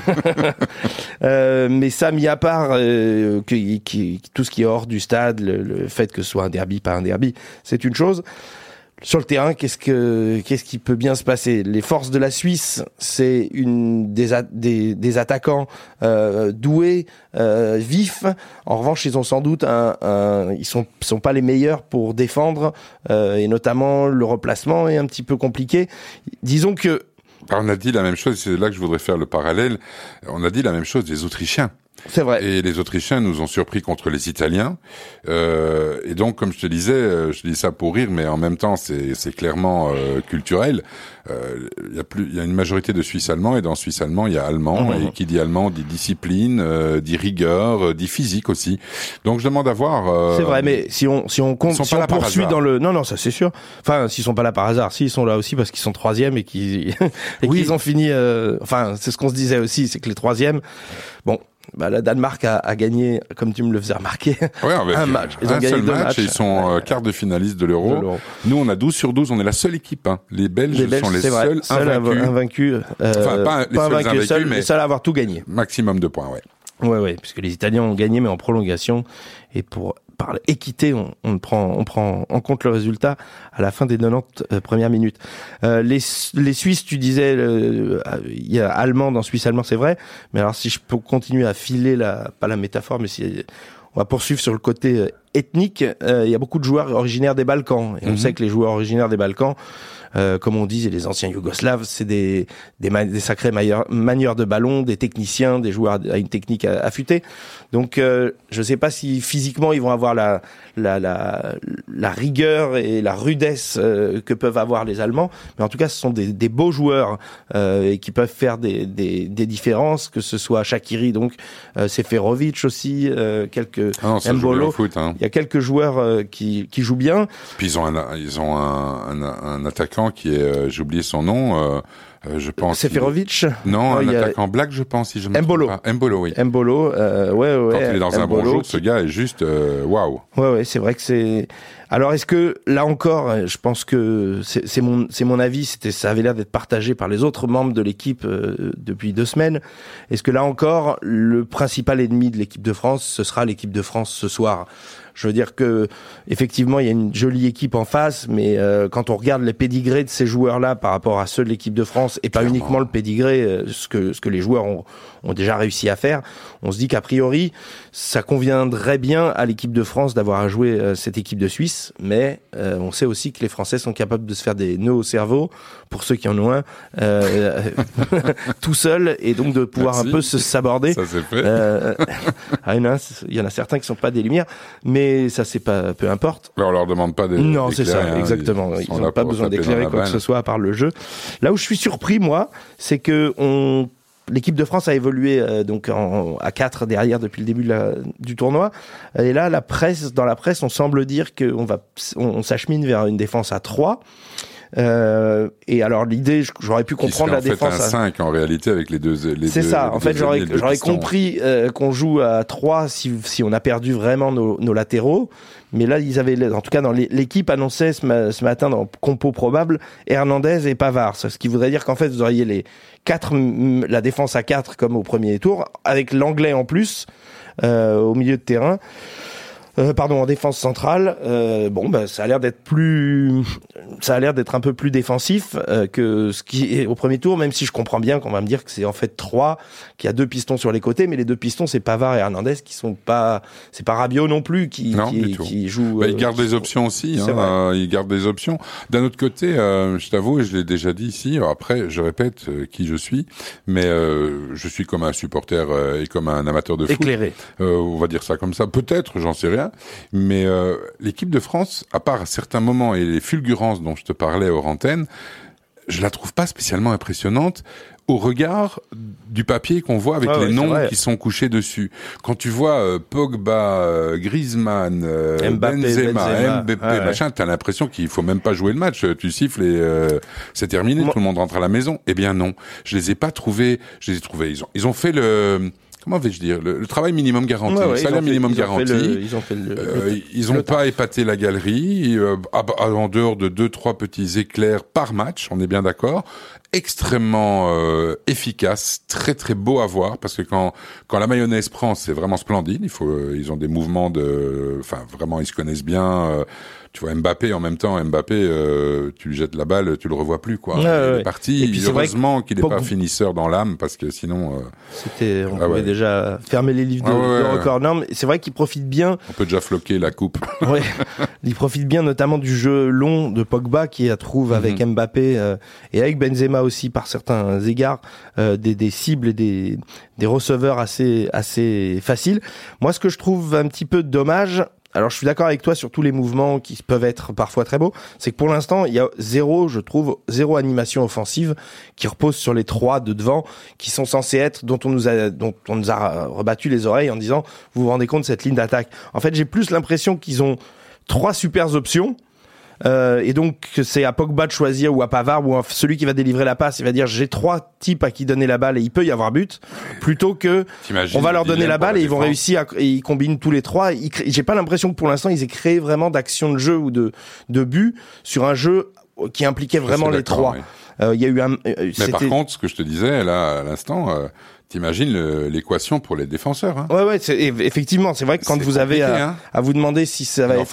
Mais ça, mis à part tout ce qui est hors du stade, le fait que ce soit un derby, pas un derby, c'est une chose. Sur le terrain, qu'est-ce qui peut bien se passer? Les forces de la Suisse, c'est des attaquants doués, vifs. En revanche, ils ont sans doute ils sont pas les meilleurs pour défendre, et notamment le replacement est un petit peu compliqué. Disons que on a dit la même chose, c'est là que je voudrais faire le parallèle. On a dit la même chose des Autrichiens. C'est vrai. Et les Autrichiens nous ont surpris contre les Italiens. Et donc, comme je te disais, je dis ça pour rire, mais en même temps, c'est clairement culturel. Il y a une majorité de Suisses allemands, et dans Suisse allemand, il y a allemand. Et qui dit allemand dit discipline, dit rigueur, dit physique aussi. Donc, je demande à voir. C'est vrai, mais si on poursuit dans le, non, ça c'est sûr. Enfin, s'ils sont pas là par hasard, s'ils sont là aussi parce qu'ils sont 3e et qu'ils ont fini. Enfin, c'est ce qu'on se disait aussi, c'est que les 3e, bon. La Danemark a gagné, comme tu me le faisais remarquer, un match. Ils ont gagné 2 matchs. Et ils sont quart de finaliste de l'Euro. Nous, on a 12 sur 12. On est la seule équipe. Les Belges sont les seuls invaincus. Enfin, pas les seuls invaincus, mais les seuls à avoir tout gagné. Maximum de points, Ouais, puisque les Italiens ont gagné, mais en prolongation. Et par l'équité, on prend en compte le résultat à la fin des 90 premières minutes. Les Suisses, tu disais, il y a allemand dans Suisse allemand, c'est vrai. Mais alors, si je peux continuer à filer pas la métaphore, mais si on va poursuivre sur le côté ethnique, il y a beaucoup de joueurs originaires des Balkans. Et on sait que les joueurs originaires des Balkans comme on dit, les anciens Yougoslaves, c'est des sacrés manieurs de ballon, des techniciens, des joueurs à une technique affûtée. Donc, je sais pas si physiquement ils vont avoir la rigueur et la rudesse que peuvent avoir les Allemands, mais en tout cas, ce sont des beaux joueurs et qui peuvent faire des différences, que ce soit Shaqiri, donc Seferovic aussi, quelques Mbolo. Il y a quelques joueurs qui jouent bien. Puis ils ont un attaquant qui est, j'ai oublié son nom. Je pense. Seferovic. Non, un attaquant black, je pense, si je me trompe pas. Mbolo, oui. Mbolo, ouais. Quand il est dans un bon jour, ce gars est juste waouh. Ouais, c'est vrai que c'est. Alors, est-ce que là encore, je pense que c'est mon avis, ça avait l'air d'être partagé par les autres membres de l'équipe depuis 2 semaines. Est-ce que là encore, le principal ennemi de l'équipe de France, ce sera l'équipe de France ce soir? Je veux dire que effectivement il y a une jolie équipe en face, mais quand on regarde les pédigrés de ces joueurs-là par rapport à ceux de l'équipe de France, et pas uniquement le pédigré, ce que les joueurs ont déjà réussi à faire, on se dit qu'a priori ça conviendrait bien à l'équipe de France d'avoir à jouer cette équipe de Suisse, mais on sait aussi que les Français sont capables de se faire des nœuds au cerveau, pour ceux qui en ont un, tout seul, et donc de pouvoir un peu se saborder. Ça c'est fait. Il y en a certains qui sont pas des lumières, mais ça c'est pas, peu importe. On leur demande pas d'éclairer. Non, c'est ça, exactement. Ils n'ont pas besoin d'éclairer quoi que ce soit à part le jeu. Là où je suis surpris, moi, c'est que l'équipe de France a évolué donc à 4 derrière depuis le début du tournoi. Et là, dans la presse, on semble dire qu'on s'achemine vers une défense à 3. Et alors l'idée, j'aurais pu comprendre la défense. En fait, un 5 en réalité avec les deux. C'est ça. En fait, j'aurais compris qu'on joue à 3 si on a perdu vraiment nos latéraux. Mais là, ils avaient, en tout cas, dans l'équipe annonçait ce matin dans compo probable Hernandez et Pavard. Ce qui voudrait dire qu'en fait, vous auriez la défense à 4 comme au premier tour, avec l'anglais en plus au milieu de terrain. En défense centrale, ça a l'air d'être un peu plus défensif que ce qui est au premier tour, même si je comprends bien qu'on va me dire que c'est en fait 3, qu'il y a 2 pistons sur les côtés, mais les 2 pistons c'est Pavard et Hernandez qui sont pas, c'est pas Rabiot non plus qui joue. Il garde des options aussi, il garde des options. D'un autre côté, je t'avoue, et je l'ai déjà dit ici, après je répète qui je suis, mais je suis comme un supporter et comme un amateur de foot. Éclairé. On va dire ça comme ça, peut-être, j'en sais rien. Mais l'équipe de France, à part à certains moments et les fulgurances dont je te parlais hors antenne, je la trouve pas spécialement impressionnante au regard du papier qu'on voit avec les noms qui sont couchés dessus. Quand tu vois Pogba, Griezmann, Benzema, Mbappé, machin, t'as l'impression qu'il faut même pas jouer le match. Tu siffles et c'est terminé, tout le monde rentre à la maison. Eh bien non, je les ai pas trouvés. Je les ai trouvés. Ils ont fait comment vais-je dire, le travail minimum garanti, le salaire minimum garanti. Ils ont pas épaté la galerie, en dehors de 2-3 petits éclairs par match, on est bien d'accord. Extrêmement efficace, très très beau à voir, parce que quand la mayonnaise prend, c'est vraiment splendide. Ils ont des mouvements vraiment ils se connaissent bien. Tu vois Mbappé en même temps, tu lui jettes la balle, tu le revois plus quoi. Il est parti. Et heureusement qu'il est pas finisseur dans l'âme, parce que sinon on pouvait déjà fermer les livres de record. Non, mais c'est vrai qu'il profite bien. On peut déjà floquer la coupe. Ouais, il profite bien notamment du jeu long de Pogba qui trouve avec Mbappé et avec Benzema aussi par certains égards des cibles et des receveurs assez faciles. Moi, ce que je trouve un petit peu dommage. Alors, je suis d'accord avec toi sur tous les mouvements qui peuvent être parfois très beaux. C'est que pour l'instant, il y a zéro animation offensive qui repose sur les 3 de devant, qui sont censés être, dont on nous a rebattu les oreilles en disant, vous vous rendez compte de cette ligne d'attaque. En fait, j'ai plus l'impression qu'ils ont 3 super options. Et donc c'est à Pogba de choisir, ou à Pavard, ou à celui qui va délivrer la passe, il va dire j'ai 3 types à qui donner la balle et il peut y avoir but, plutôt que on va leur donner la balle et ils vont réussir et ils combinent tous les 3. J'ai pas l'impression que pour l'instant ils aient créé vraiment d'action de jeu ou de but sur un jeu qui impliquait vraiment les 3. Il y a eu mais par contre, ce que je te disais là à l'instant, t'imagines l'équation pour les défenseurs, hein. Ouais, effectivement, c'est vrai que quand vous avez à vous demander si ça va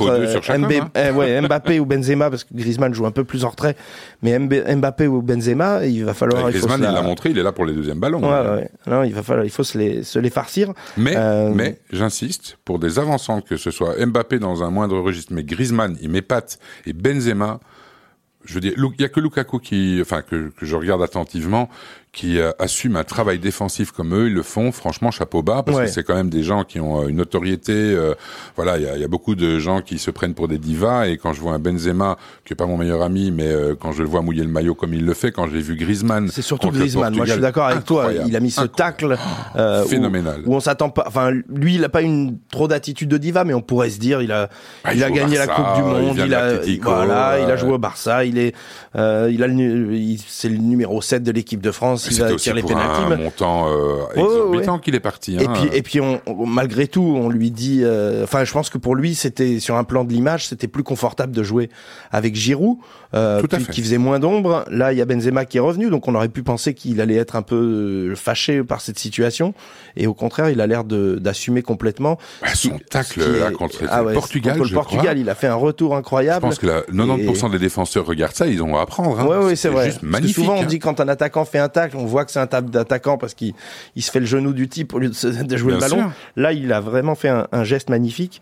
être Mbappé ou Benzema, parce que Griezmann joue un peu plus en retrait, mais Mbappé ou Benzema, il va falloir. Griezmann, il l'a montré, il est là pour les deuxièmes ballons. Non, il faut se les farcir. Mais j'insiste, pour des avançants, que ce soit Mbappé dans un moindre registre, mais Griezmann, il m'épate, et Benzema, je veux dire, il y a que Lukaku que je regarde attentivement, qui assume un travail défensif comme eux, ils le font, franchement, chapeau bas, parce que c'est quand même des gens qui ont une notoriété, voilà, il y a beaucoup de gens qui se prennent pour des divas, et quand je vois un Benzema, qui est pas mon meilleur ami, mais quand je le vois mouiller le maillot comme il le fait, quand j'ai vu Griezmann... C'est surtout Griezmann, moi je suis d'accord avec toi, il a mis ce tacle... phénoménal. Où on s'attend pas, enfin, lui, il a pas trop d'attitude de diva, mais on pourrait se dire, il a gagné la Coupe du Monde, il a joué au Barça, c'est le numéro 7 de l'équipe de France. Il va tirer les pénaltys. C'est un montant exorbitant qu'il est parti. Et puis malgré tout, on lui dit... je pense que pour lui, c'était sur un plan de l'image, c'était plus confortable de jouer avec Giroud, qui faisait moins d'ombre. Là, il y a Benzema qui est revenu, donc on aurait pu penser qu'il allait être un peu fâché par cette situation. Et au contraire, il a l'air d'assumer complètement. Son tacle contre le Portugal, contre le Portugal, il a fait un retour incroyable. Je pense que 90% des défenseurs regardent ça, ils ont à apprendre. Oui, c'est vrai. Juste magnifique. Parce que souvent, on dit quand un attaquant fait un tacle, on voit que c'est un tacle d'attaquant parce qu'il se fait le genou du type au lieu de jouer le ballon. Sûr. Là, il a vraiment fait un geste magnifique.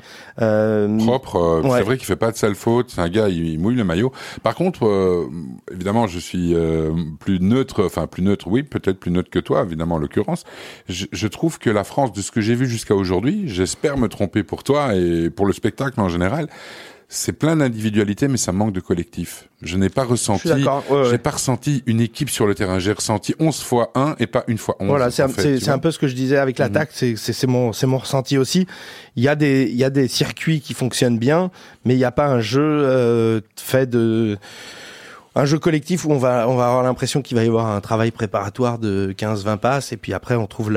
Propre. C'est vrai qu'il fait pas de sale faute. C'est un gars, il mouille le maillot. Par contre, évidemment, je suis plus neutre, oui, peut-être plus neutre que toi, évidemment, en l'occurrence. Je trouve que la France, de ce que j'ai vu jusqu'à aujourd'hui, j'espère me tromper pour toi et pour le spectacle en général, c'est plein d'individualité, mais ça manque de collectif. Je n'ai pas ressenti, j'ai pas ressenti une équipe sur le terrain. J'ai ressenti 11 fois 1 et pas une fois 11. Voilà, c'est un peu ce que je disais avec l'attaque. C'est mon ressenti aussi. Il y a des circuits qui fonctionnent bien, mais il n'y a pas un jeu fait de... Un jeu collectif où on va avoir l'impression qu'il va y avoir un travail préparatoire de 15-20 passes, et puis après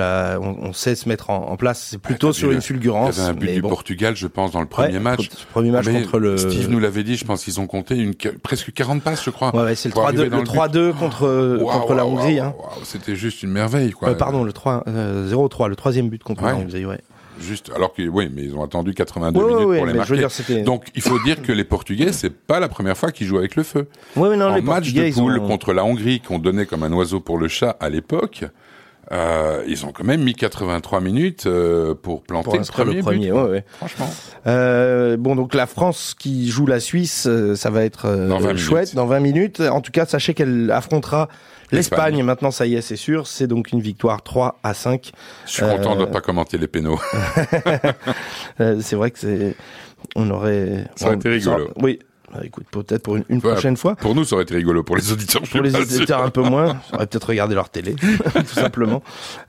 on sait se mettre en place. C'est plutôt sur une fulgurance. Il y avait un but du Portugal, je pense, dans le premier match. Contre le... Steve nous l'avait dit, je pense qu'ils ont compté presque 40 passes, je crois. Ouais, c'est le 3-2 contre la Hongrie. C'était juste une merveille, quoi. Pardon, le 0-3, le troisième but contre la Hongrie, Juste, alors que, mais ils ont attendu 82 minutes pour les marquer. Donc, il faut dire que les Portugais, c'est pas la première fois qu'ils jouent avec le feu. En match de poule contre la Hongrie, qu'on donnait comme un oiseau pour le chat à l'époque, ils ont quand même mis 83 minutes pour planter le premier but. Franchement. Donc la France qui joue la Suisse, ça va être chouette dans 20 minutes. En tout cas, sachez qu'elle affrontera l'Espagne. Maintenant, ça y est, c'est sûr. C'est donc une victoire 3-5. Je suis content de ne pas commenter les pénaux. C'est vrai que on aurait... Ça aurait été rigolo. Oui. Écoute, peut-être pour une prochaine fois. Pour nous, ça aurait été rigolo. Pour les auditeurs, pour les auditeurs, un peu moins. On aurait peut-être regardé leur télé, tout simplement.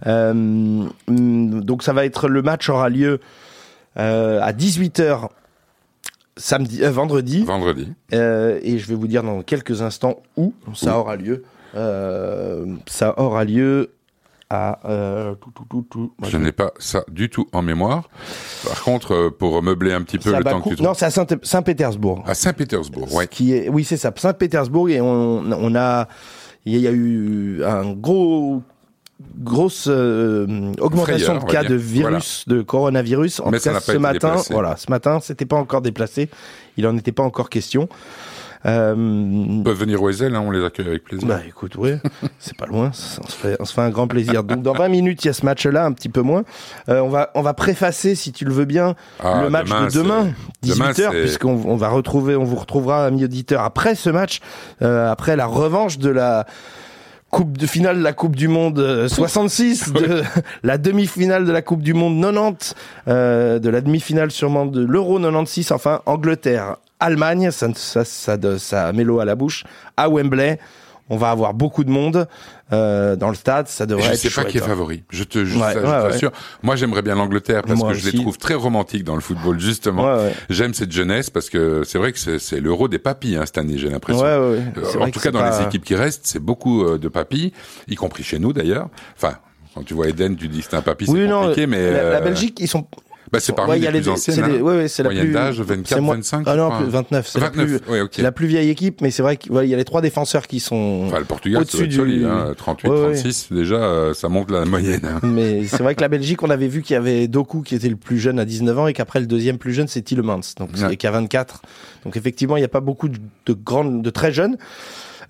Donc, ça va être, le match aura lieu à 18h vendredi. Et je vais vous dire dans quelques instants où ça aura lieu. Ça aura lieu à... Je n'ai pas ça du tout en mémoire. Par contre, pour meubler un petit peu le temps que tu trouves... Non, c'est à Saint-Pétersbourg. À Saint-Pétersbourg, oui. Oui, c'est ça, Saint-Pétersbourg, et il y a eu un grosse augmentation de cas de virus, de coronavirus. En tout cas, ce matin, c'était pas encore déplacé. Il en était pas encore question. Ils peuvent venir au Ezel, on les accueille avec plaisir. Écoute, c'est pas loin, on se fait un grand plaisir. Donc dans 20 minutes, il y a ce match-là, un petit peu moins. On va préfacer, si tu le veux bien, le match de demain, 18h, puisqu'on vous retrouvera, amis auditeurs, après ce match, après la revanche de la Coupe de finale de la Coupe du Monde 66, de la demi-finale de la Coupe du Monde 90, de la demi-finale sûrement de l'Euro 96, enfin Angleterre, Allemagne, ça met l'eau à la bouche, à Wembley. On va avoir beaucoup de monde dans le stade, ça devrait être chouette. Je sais pas qui est favori. Je t'assure. Moi, j'aimerais bien l'Angleterre parce que je les trouve très romantiques dans le football, justement. J'aime cette jeunesse parce que c'est vrai que c'est l'Euro des papis cette année, j'ai l'impression. En tout cas, dans les équipes qui restent, c'est beaucoup de papis, y compris chez nous d'ailleurs. Enfin, quand tu vois Eden, tu dis que c'est un papy, c'est compliqué, mais la Belgique, ils sont... c'est parmi les plus anciennes. C'est la moyenne plus d'âge 24, 25. Ah non, 29. C'est la plus vieille équipe, mais c'est vrai qu'il y a les 3 défenseurs qui sont le Portugal, c'est solide, 38, 36, déjà, ça monte la moyenne. Mais c'est vrai que la Belgique, on avait vu qu'il y avait Doku qui était le plus jeune à 19 ans et qu'après le deuxième plus jeune, c'est Tielemans. Donc, c'est qu'à 24. Donc, effectivement, il n'y a pas beaucoup de très jeunes.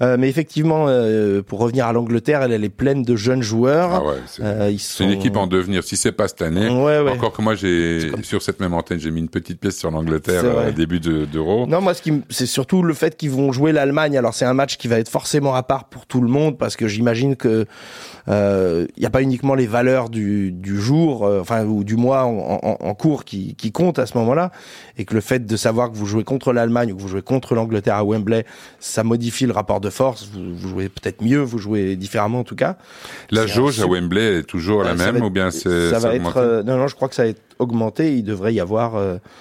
Mais effectivement, pour revenir à l'Angleterre, elle est pleine de jeunes joueurs. Ah ouais, c'est une équipe en devenir. Si c'est pas cette année, encore que moi sur cette même antenne, j'ai mis une petite pièce sur l'Angleterre début d'Euro. Non, moi c'est surtout le fait qu'ils vont jouer l'Allemagne. Alors c'est un match qui va être forcément à part pour tout le monde parce que j'imagine que y a pas uniquement les valeurs du jour, ou du mois en cours qui comptent à ce moment-là, et que le fait de savoir que vous jouez contre l'Allemagne ou que vous jouez contre l'Angleterre à Wembley, ça modifie le rapport de force. Vous jouez peut-être mieux, vous jouez différemment en tout cas. La jauge à Wembley est toujours la même, ou bien ça va être non, je crois que ça va être augmenté. Il devrait y avoir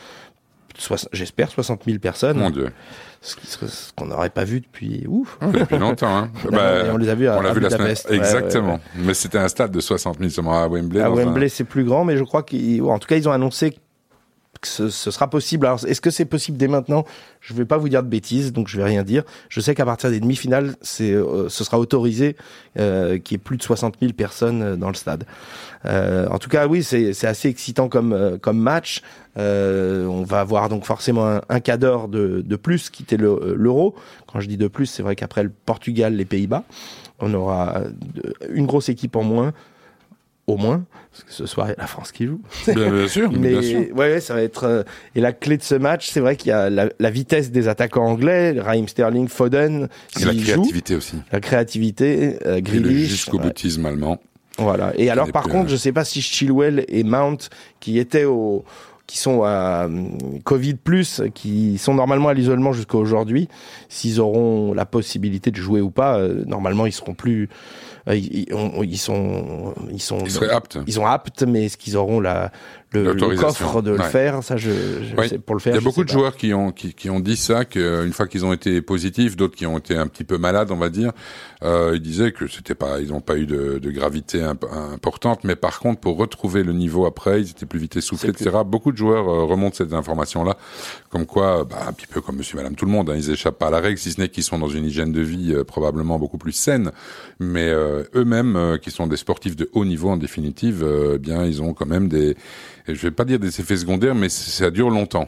j'espère 60 000 personnes. Mon Dieu. Ce qu'on n'aurait pas vu depuis depuis longtemps. Hein. On les a vus à Budapest. Exactement. Ouais. Mais c'était un stade de 60 000 seulement à Wembley. À Wembley, c'est plus grand, mais je crois qu'en tout cas, ils ont annoncé que ce sera possible. Alors, est-ce que c'est possible dès maintenant ? Je ne vais pas vous dire de bêtises, donc je vais rien dire. Je sais qu'à partir des demi-finales, ce sera autorisé qu'il y ait plus de 60 000 personnes dans le stade. En tout cas, oui, c'est assez excitant comme match. On va avoir donc forcément un quart d'heure de plus qui était l'Euro. Quand je dis de plus, c'est vrai qu'après le Portugal, les Pays-Bas, on aura une grosse équipe en moins. Au moins, parce que ce soir, il y a la France qui joue. Bien sûr, bien sûr. Ouais, ça va être... et la clé de ce match, c'est vrai qu'il y a la vitesse des attaquants anglais, Raheem Sterling, Foden... Et la créativité aussi. La créativité, Grealish... Jusqu'au boutisme allemand. Voilà. Et alors, par contre, je sais pas si Chilwell et Mount, qui sont à Covid+, qui sont normalement à l'isolement jusqu'à aujourd'hui, s'ils auront la possibilité de jouer ou pas, normalement, ils seront plus... Ils seraient aptes. Ils sont aptes, mais est-ce qu'ils auront le coffre de le faire? Ça, je sais, pour le faire. Il y a beaucoup de joueurs qui ont dit ça, qu'une fois qu'ils ont été positifs, d'autres qui ont été un petit peu malades, on va dire, ils disaient que ils n'ont pas eu de gravité importante, mais par contre, pour retrouver le niveau après, ils étaient plus vite essoufflés, etc. Beaucoup de joueurs remontent cette information-là, comme quoi, un petit peu comme monsieur, madame, tout le monde, ils échappent pas à la règle, si ce n'est qu'ils sont dans une hygiène de vie probablement beaucoup plus saine, mais eux-mêmes, qui sont des sportifs de haut niveau en définitive, ils ont quand même je vais pas dire des effets secondaires, mais ça dure longtemps.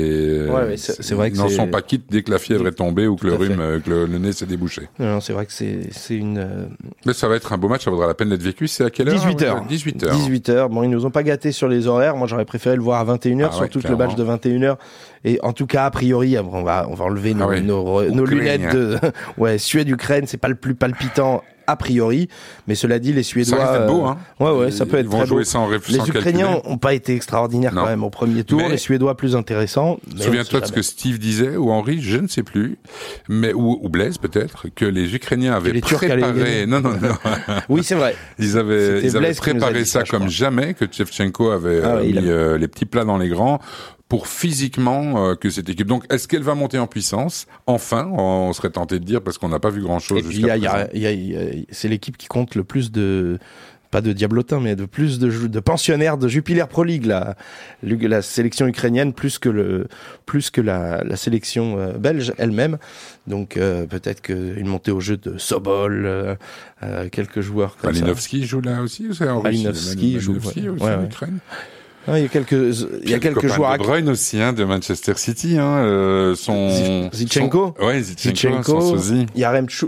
C'est vrai que ils n'en sont pas quittes dès que la fièvre est tombée ou que le rhume, que le nez s'est débouché. Non, c'est vrai que c'est une... Mais ça va être un beau match, ça vaudra la peine d'être vécu. C'est à quelle heure? 18h. 18h. Bon, ils nous ont pas gâtés sur les horaires. Moi, j'aurais préféré le voir à 21h, surtout que le match de 21h. Et en tout cas, a priori, on va enlever nos lunettes de, Suède-Ukraine, c'est pas le plus palpitant. A priori, mais cela dit, les Suédois... Ça reste beau, hein. Ça peut être très beau. Les Ukrainiens ont pas été extraordinaires quand même au premier tour, les Suédois plus intéressants. Souviens-toi de ce que Steve disait, ou Henri, je ne sais plus, mais ou Blaise peut-être, que les Ukrainiens avaient préparé... Non. Oui, c'est vrai. Ils avaient préparé ça comme jamais, que Shevchenko avait mis les petits plats dans les grands, pour physiquement que cette équipe. Donc, est-ce qu'elle va monter en puissance? Enfin, on serait tenté de dire, parce qu'on n'a pas vu grand-chose jusqu'à présent. C'est l'équipe qui compte le plus pas de diablotins, mais de plus de pensionnaires de Jupiler Pro League, la sélection ukrainienne, plus que la sélection belge elle-même. Donc, peut-être qu'une montée au jeu de Sobol, quelques joueurs comme Malinovski joue là aussi, ou c'est en Russie? Malinovski joue en Ukraine. Il y a quelques joueurs. De Bruyne aussi, de Manchester City, Zichenko. Zichenko, son sosie. Yaremchuk,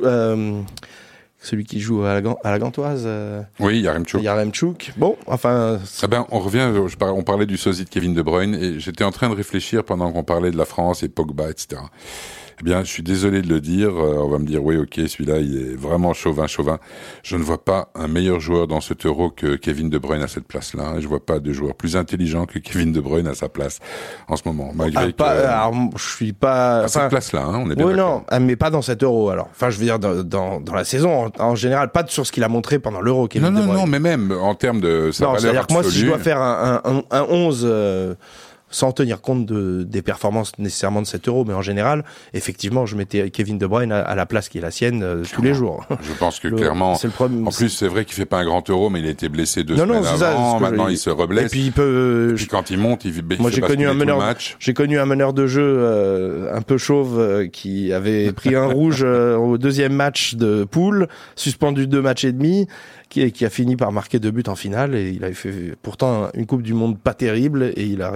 celui qui joue à la Gantoise. Oui, Yaremchuk. Bon, enfin. On revient, on parlait du sosie de Kevin De Bruyne, et j'étais en train de réfléchir pendant qu'on parlait de la France et Pogba, etc. Eh bien, je suis désolé de le dire, on va me dire, oui, ok, celui-là, il est vraiment chauvin. Je ne vois pas un meilleur joueur dans cet Euro que Kevin De Bruyne à cette place-là. Je vois pas de joueur plus intelligent que Kevin De Bruyne à sa place en ce moment. Malgré alors, je suis pas... À cette place-là, on est bien d'accord. Non, mais pas dans cet Euro, alors. Enfin, je veux dire, dans la saison, en général, pas sur ce qu'il a montré pendant l'Euro, Kevin De Bruyne. Non, mais même en termes de sa valeur c'est-à-dire absolue. Que moi, si je dois faire un 11... sans tenir compte des performances nécessairement de cet Euro, mais en général, effectivement, je mettais Kevin De Bruyne à la place qui est la sienne tous les jours. Je pense que clairement, en plus, c'est vrai qu'il fait pas un grand Euro, mais il a été blessé 2 semaines avant, maintenant il se reblesse. Et puis quand il monte, moi j'ai connu un meneur de jeu un peu chauve qui avait pris un rouge au deuxième match de poule, suspendu 2 matchs et demi, qui a fini par marquer 2 buts en finale, et il avait fait pourtant une Coupe du Monde pas terrible, et il a réussi à remporter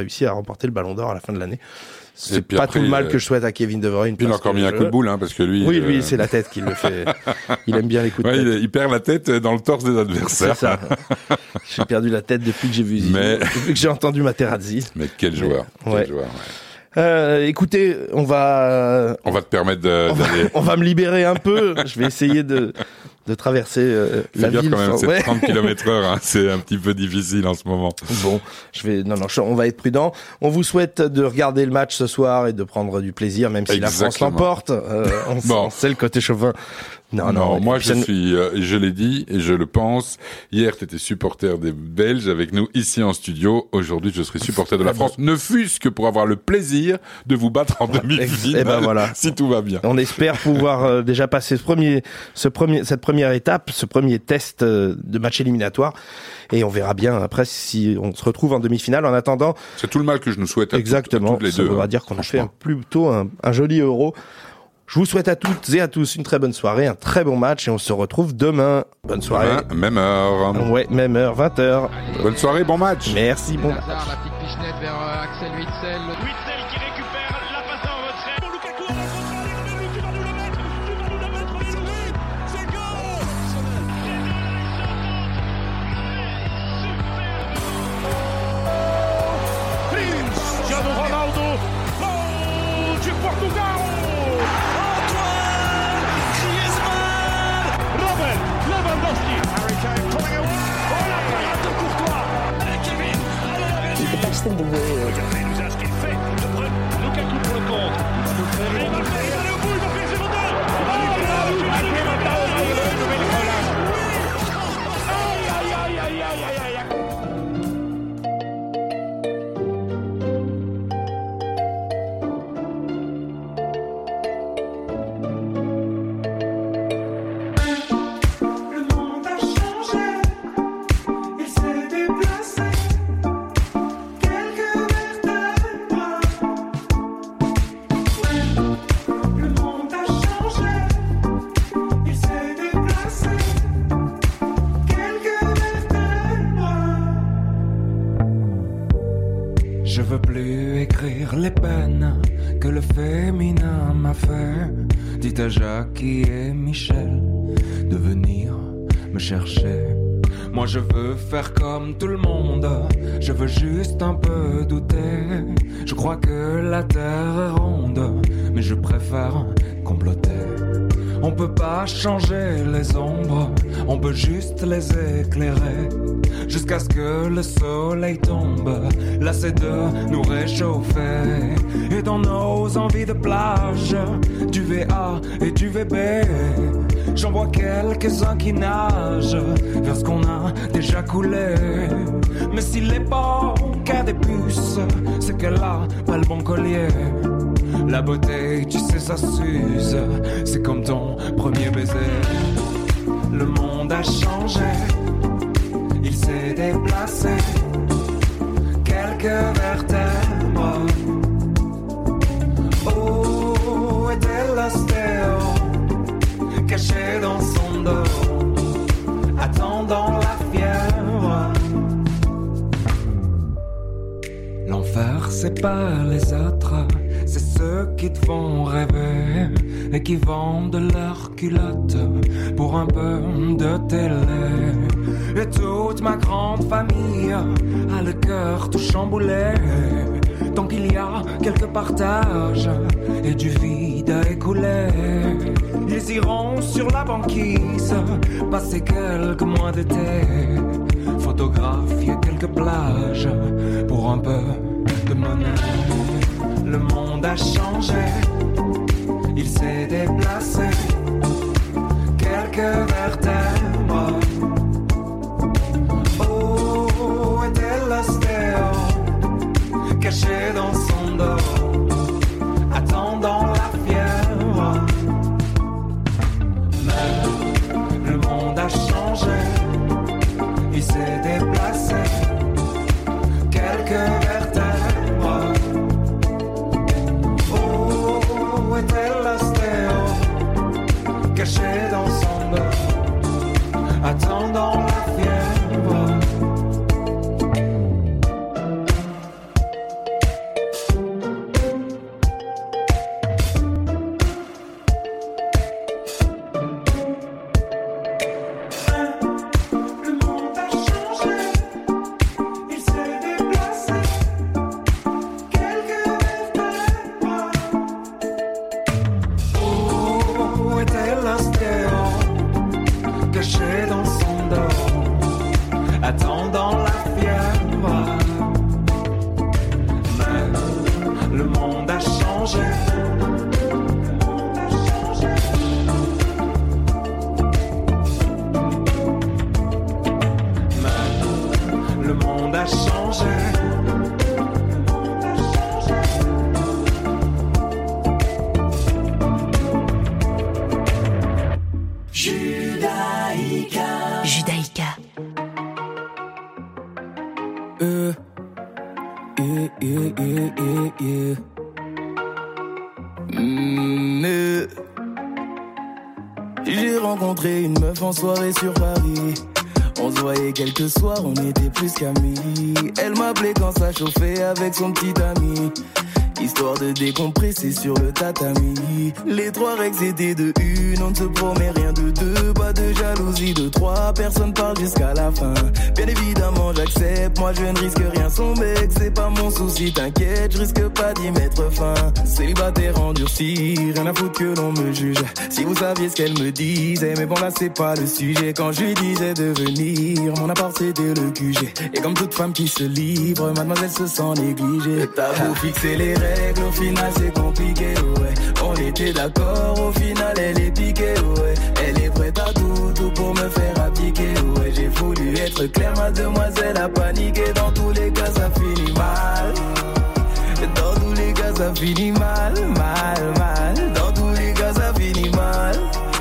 remporter le Ballon d'Or à la fin de l'année. C'est puis pas après, tout le mal que je souhaite à Kevin De Bruyne. Puis il a encore mis un coup de boule, parce que lui... Oui, lui, c'est la tête qui le fait. Il aime bien les coups de tête. Il perd la tête dans le torse des adversaires. C'est ça. J'ai perdu la tête depuis que j'ai vu Zizou, depuis que j'ai entendu Materazzi. Mais quel joueur. Écoutez, on va te permettre d'aller... On va me libérer un peu. Je vais essayer de traverser la ville. C'est bien quand même, c'est 30 km/h, c'est un petit peu difficile en ce moment. Bon, on va être prudent. On vous souhaite de regarder le match ce soir et de prendre du plaisir, même si la France l'emporte. On sait le côté chauvin. Non, moi je l'ai dit et je le pense. Hier, t'étais supporter des Belges avec nous ici en studio. Aujourd'hui, je serai supporter de la France, ne fût-ce que pour avoir le plaisir de vous battre en demi-finale. Et ben voilà. Si tout va bien. On espère pouvoir déjà passer cette première étape, ce premier test de match éliminatoire. Et on verra bien après si on se retrouve en demi-finale. En attendant, c'est tout le mal que je nous souhaite. Exactement. À toutes les deux. Ça voudra dire qu'on a fait plutôt un joli Euro. Je vous souhaite à toutes et à tous une très bonne soirée, un très bon match et on se retrouve demain. Bonne soirée. Même heure. Ouais, même heure, 20h. Bonne soirée, bon match. Merci, bon match. La petite pichenette vers Axel Witsel. Witsel qui récupère la passe en retrait. Pour Lukaku, on va contre-aller, tu vas nous le mettre, c'est goal. Cristiano Ronaldo, gol de Portugal. Lewandowski, Harry Kane pulling away. Oh la parade de Courtois. Kevin, regardez nous ce qu'il fait. Lukaku pour le compte. Il va aller au bout, il va faire ses montants. Je veux plus écrire les peines que le féminin m'a fait. Dites à Jackie et Michel de venir me chercher. Moi je veux faire comme tout le monde, je veux juste un peu douter. Je crois que la terre est ronde, mais je préfère comploter. On peut pas changer les ombres, on peut juste les éclairer. Jusqu'à ce que le soleil tombe, lassé de nous réchauffer. Et dans nos envies de plage, du VA et du VB, j'en vois quelques-uns qui nagent vers ce qu'on a déjà coulé. Mais si l'époque a des puces, c'est qu'elle a pas le bon collier. La beauté, tu sais, ça s'use, c'est comme ton premier baiser. Le monde a changé, il s'est déplacé, quelques vertèbres. Où était l'ostéo, caché dans son dos, attendant la fièvre. L'enfer, c'est pas les autres, c'est ceux qui te font rêver et qui vendent leurs culottes pour un peu de télé. Et toute ma grande famille a le cœur tout chamboulé. Tant qu'il y a quelques partages et du vide à écouler, ils iront sur la banquise passer quelques mois d'été, photographier quelques plages pour un peu de monnaie. Le monde a changé, il s'est déplacé, quelques vertèbres. Où était l'ostéo, caché dans son dos, attendant la fièvre. Mais le monde a changé, il s'est déplacé, quelques vertèbres. Où était l'ostéo, caché dans son dos, attendant la fièvre. changé. Judaïka. J'ai rencontré une meuf en soirée sur Paris. On se voyait quelques soirs, on était plus qu'amis. Elle m'appelait quand ça chauffait avec son petit ami, histoire de décompresser sur le tatami. Les 3 règles étaient de 1, on ne se promet rien de 2. Pas de jalousie de 3, personne parle jusqu'à la fin. Bien évidemment j'accepte, moi je ne risque rien. Son mec c'est pas mon souci, t'inquiète, je risque pas d'y mettre fin. Célibataire endurci, rien à foutre que l'on me juge. Si vous saviez ce qu'elle me disait, mais bon là c'est pas le sujet. Quand je lui disais de venir, mon appart c'était le QG. Et comme toute femme qui se livre, mademoiselle se sent négligée. T'as beau fixer les règles, au final c'est compliqué, ouais. On était d'accord, au final elle est piquée, ouais. Elle est prête à tout pour me faire abdiquer, ouais. J'ai voulu être clair, mademoiselle a paniqué. Dans tous les cas ça finit mal. Dans tous les cas ça finit mal, mal. Dans tous les cas ça finit mal.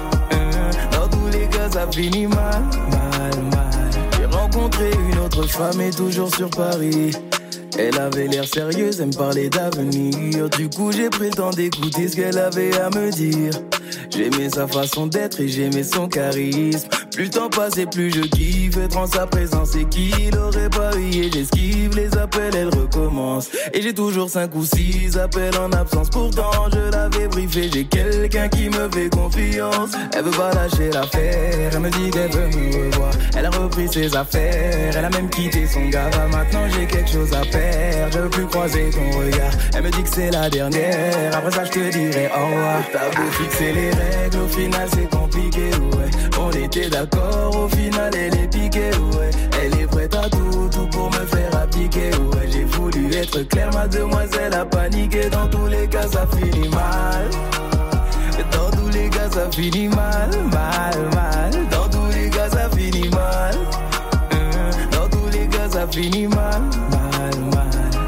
Dans tous les cas ça finit mal, mal. J'ai rencontré une autre femme et toujours sur Paris. Elle avait l'air sérieuse, elle me parlait d'avenir. Du coup j'ai pris le temps d'écouter ce qu'elle avait à me dire. J'aimais sa façon d'être et j'aimais son charisme. Plus le temps passait, plus je kiffe être en sa présence. Et qu'il aurait pas eu et j'esquive les appels, elle recommence. Et j'ai toujours 5 ou 6 appels en absence. Pourtant je l'avais briefé, j'ai quelqu'un qui me fait confiance. Elle veut pas lâcher l'affaire, elle me dit qu'elle veut me revoir. Elle a repris ses affaires, elle a même quitté son gars. Maintenant j'ai quelque chose à faire, je veux plus croiser ton regard. Elle me dit que c'est la dernière, après ça je te dirai au revoir. T'as beau fixer les règles, au final c'est compliqué, ouais. On était d'accord, au final elle est piquée, ouais. Elle est prête à tout pour me faire abdiquer, ouais. J'ai voulu être clair, mademoiselle a paniqué. Dans tous les cas ça finit mal. Dans tous les cas ça finit mal, mal. Dans tous les cas ça finit mal. Dans tous les cas ça finit mal, mal.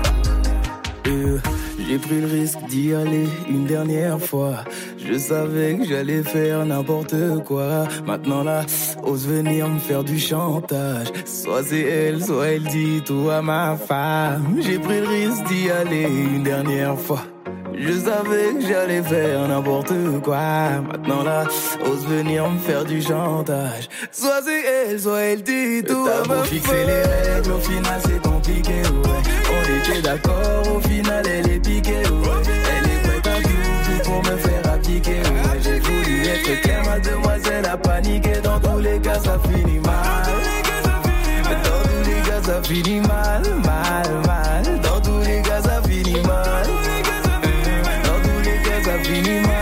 J'ai pris le risque d'y aller une dernière fois. Je savais que j'allais faire n'importe quoi. Maintenant là, ose venir me faire du chantage. Soit c'est elle, soit elle dit tout à ma femme. J'ai pris le risque d'y aller une dernière fois. Je savais que j'allais faire n'importe quoi. Maintenant là, ose venir me faire du chantage. Soit c'est elle, soit elle dit tout à ma femme. Fixer les règles, au final c'est compliqué, ouais. On était d'accord, au final elle est piquée, ouais. Elle est prête à tout pour me faire abdiquer, ouais. J'ai voulu être clair, mademoiselle a paniqué. Dans tous les cas ça finit mal. Dans tous les cas ça finit mal, mal. Dans tous les cas ça finit mal. Dans tous les cas ça finit mal.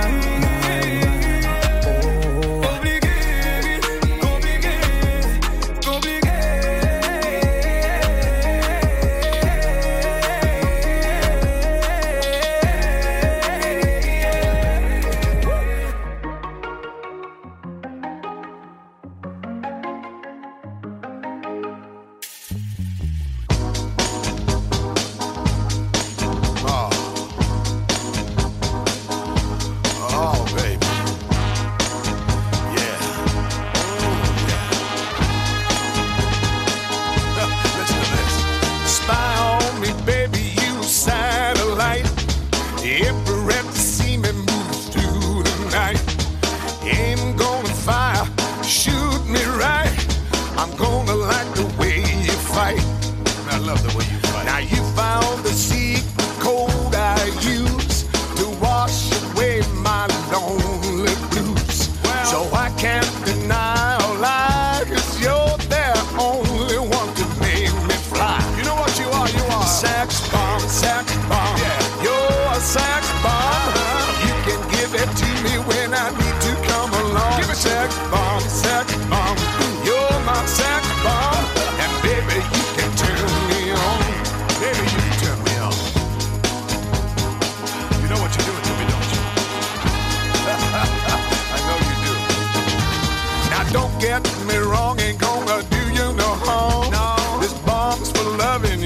Don't get me wrong, ain't gonna do you no harm. No. This bomb's for loving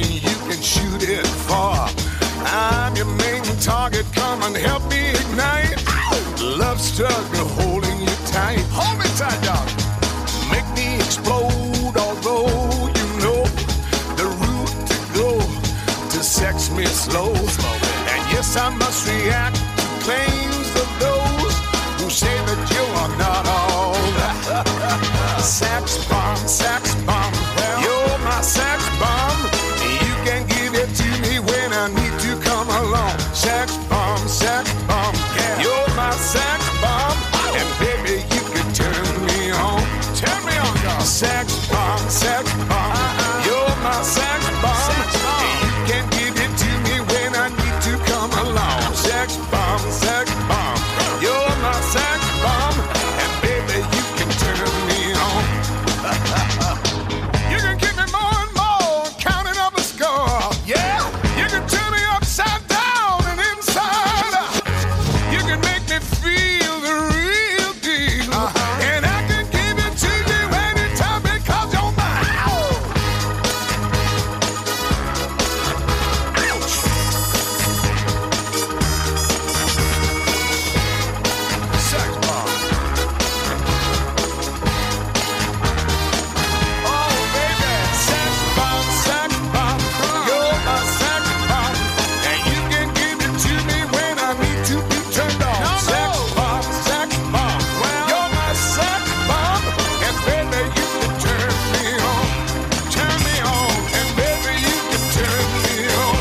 come and help me ignite. Love struggle holding you tight. Hold me tight, dog. Make me explode, although you know the route to go to sex me slow. And yes, I must react to claims of those who say that you are not all that. Sex bomb, you're my sex bomb. You can give it to me when I need to come along. Sex bomb, yeah. You're my sex bomb, and baby you can turn me on, dog. Sex bomb, you're my sex bomb. You can give it to me when I need to come along. Sex bomb, you're my sex bomb, and baby you can turn me on. You can keep me more and more, counting up a score. Yeah, you can turn me upside down and inside out. You can make me feel the real deal, and I can give it to you anytime because you're mine. Ouch. Sex bomb. Oh baby, sex bomb, you're my sex bomb, and you can give it to me when I need to be turned on. Sex bomb, you're my sex bomb, and baby you can turn me on, and baby you can turn me on,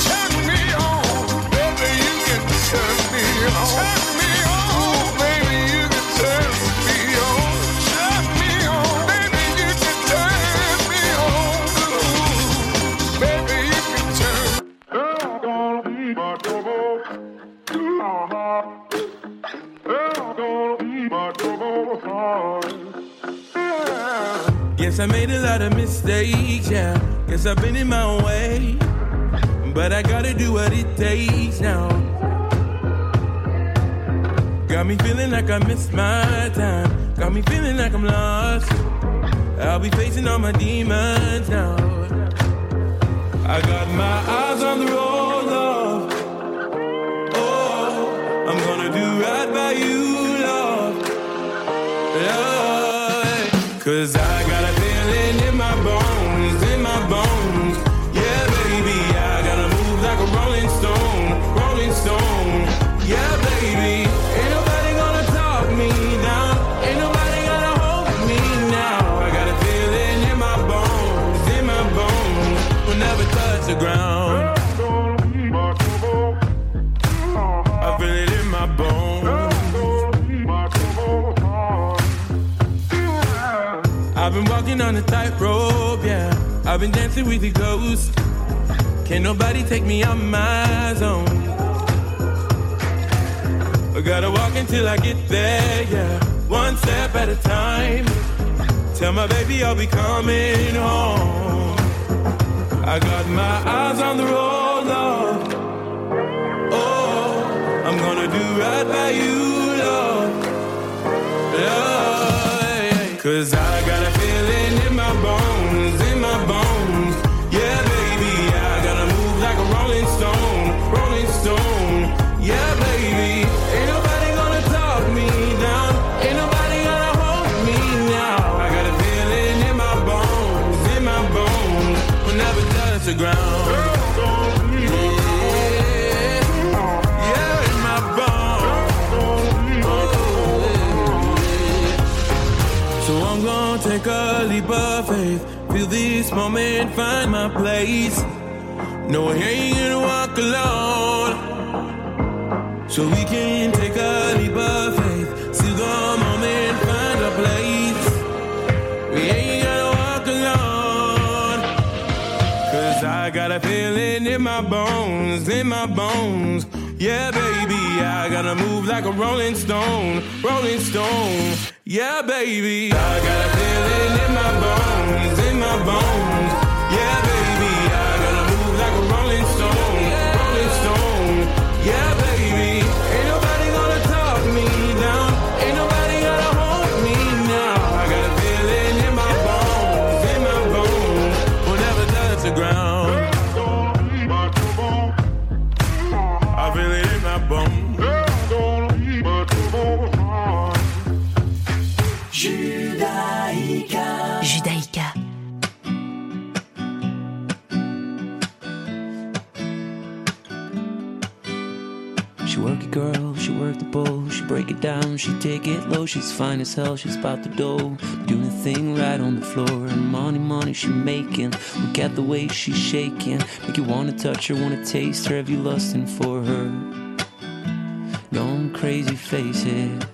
baby you can turn me on, baby you can turn me on, baby you can turn me on, baby you can turn. Yes, I made a lot of mistakes, yeah. Guess I've been in my own way. But I gotta do what it takes now. Got me feeling like I missed my time. Got me feeling like I'm lost. I'll be facing all my demons now. I got my eyes on the road, love. Oh, I'm gonna do right by you, love. Love. 'Cause I got a feeling in my bones, Yeah, baby, I gotta move like a rolling stone. Yeah, baby, ain't nobody gonna talk me down. Ain't nobody gonna hold me now. I got a feeling in my bones, Will never touch the ground. I feel it in my bones. I've been walking on a tightrope, yeah. I've been dancing with the ghosts. Can't nobody take me out my zone. I gotta walk until I get there, yeah. One step at a time. Tell my baby I'll be coming home. I got my eyes on the road, love. Oh, I'm gonna do right by you, love. Love. 'Cause I got a feeling in my bones, Yeah, baby, I gotta move like a rolling stone. Yeah, baby, ain't nobody gonna talk me down. Ain't nobody gonna hold me now. I got a feeling in my bones, Will never touch the ground. Yeah, in my bones. So I'm gonna take a leap of faith. Feel this moment, find my place. No, I ain't gonna walk alone. So we can take a leap of faith. See the moment, find a place. We ain't gonna walk alone. 'Cause I got a feeling in my bones. Yeah, baby, I gotta move like a rolling stone. Yeah, baby, I got a feeling in my bones. Yeah, baby, I gotta move like a rolling stone. Yeah, baby, ain't nobody gonna talk me down. Ain't nobody gonna hold me now. I got a feeling in my bones. Will never touch the ground. I feel it in my bones. Judaïka. Judaïka. She work it, girl, she work the bowl. She break it down, she take it low. She's fine as hell, she's about the dough. Doing a thing right on the floor. And money she making. Look at the way she's shaking. Make you wanna touch her, wanna taste her. Have you lusting for her? Going crazy, face it.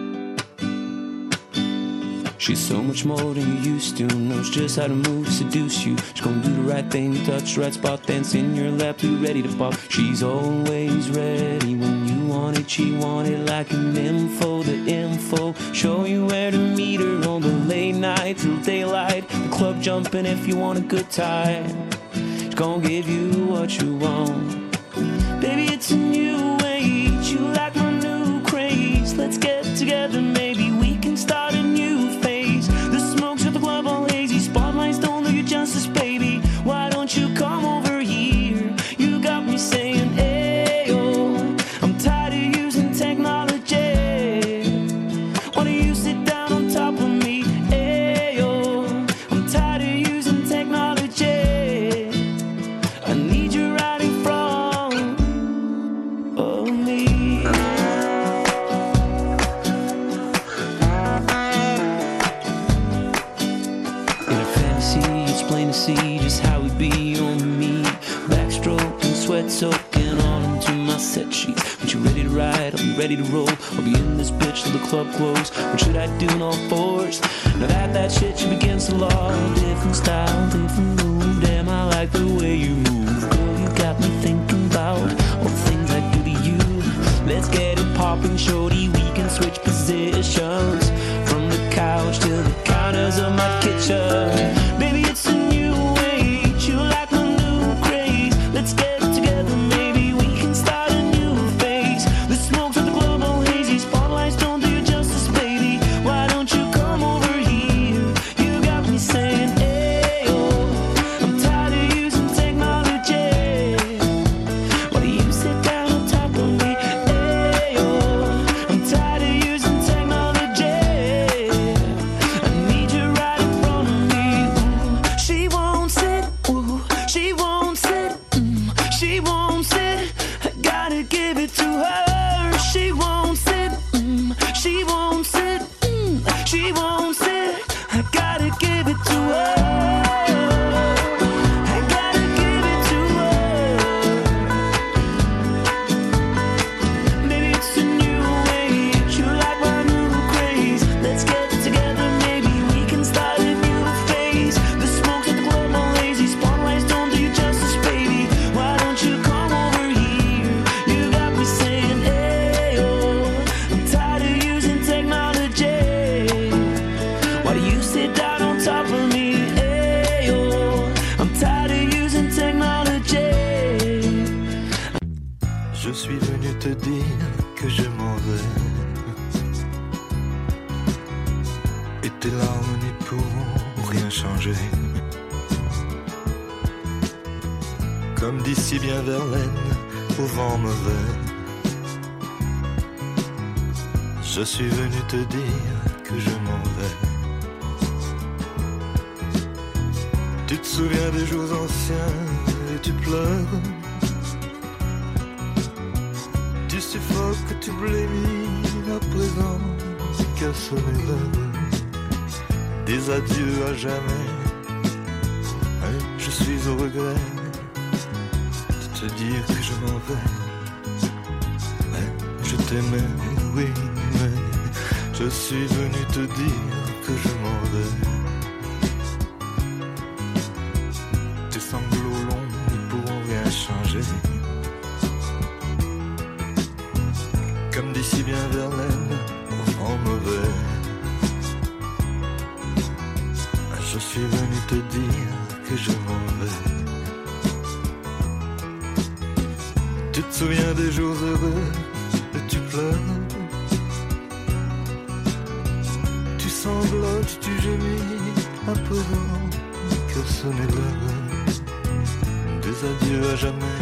She's so much more than you used to. Knows just how to move, seduce you. She's gonna do the right thing, touch the right spot, dance in your lap, be ready to pop. She's always ready when you want it. She want it like an info, the info. Show you where to meet her on the late night till daylight. The club jumping if you want a good time. She's gonna give you what you want. Baby, it's a new age. You like my new craze. Let's get together, maybe we can start a new phase. The smokes at the club all hazy. Spotlights don't do you justice, baby. Why don't you come over here? You got me saying, ayo. I'm tired of using technology. Why don't you sit down on top of me? Ayo. I'm tired of using technology. I need you right in front of me. Plain to see just how we be on me. Backstroke and sweat soaking all into my set sheets. When you're ready to ride, I'll be ready to roll. I'll be in this bitch till the club close. What should I do in all fours? Now that shit should begin to law. Different style, different move. Damn, I like the way you move. Girl, you got me thinking about all the things I do to you. Let's get it popping, shorty. We can switch positions from the couch to the counters of my kitchen. Baby, it's a new age. You like my new craze. Let's get together, maybe we can start a new phase. The smokes at the club all hazy. Spotlights don't do you justice, baby. Why don't you come over here? You got me saying, ayo. I'm tired of using technology. Why do you sit down on top of me? Ayo. I'm tired of using technology. I need you right in front of me. She won't sit, ooh, she won't sit, she won't sit. I gotta give it to her. She won't sit, she won't sit, she won't sit. I gotta give it to her. I gotta give it to her. Maybe it's a new age. You like my new craze. Let's get together, maybe we can start a new phase. The smokes at the club all lazy. Spotlights don't do you justice, baby. Why don't you come over here? You got me saying, ayo. I'm tired of using technology. Why do you sit down on top of me? Ayo. I'm tired of using technology. Je suis venu te dire que je m'en vais. Et tes larmes n'y pourront rien changer. Comme dit si bien Verlaine, au vent mauvais. Je suis venu te dire que je m'en vais. Tu te souviens des jours anciens et tu pleures. Tu suffoques, tu blémis à présent, qu'à sonner l'heure. Des adieux à jamais. Je suis au regret de te dire que je m'en vais. Je t'aimais, oui, mais je suis venu te dire que je m'en vais. Tes sanglots longs ne pourront rien changer. Comme dit si bien Verlaine, au vent mauvais. Je suis venu te dire que je m'en vais. Tu te souviens des jours heureux et tu pleures. Tu sanglotes, tu gémis à présent que sonnait l'heure. Des adieux à jamais.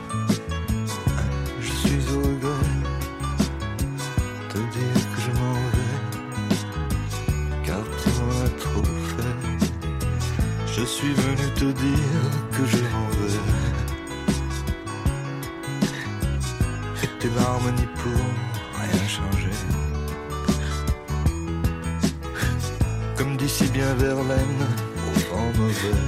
Je suis au regret te dire que je m'en vais. Car tu Je suis venu te dire que je m'en vais. Et tes larmes n'y pourront rien changer. Comme dit si bien Verlaine au vent mauvais.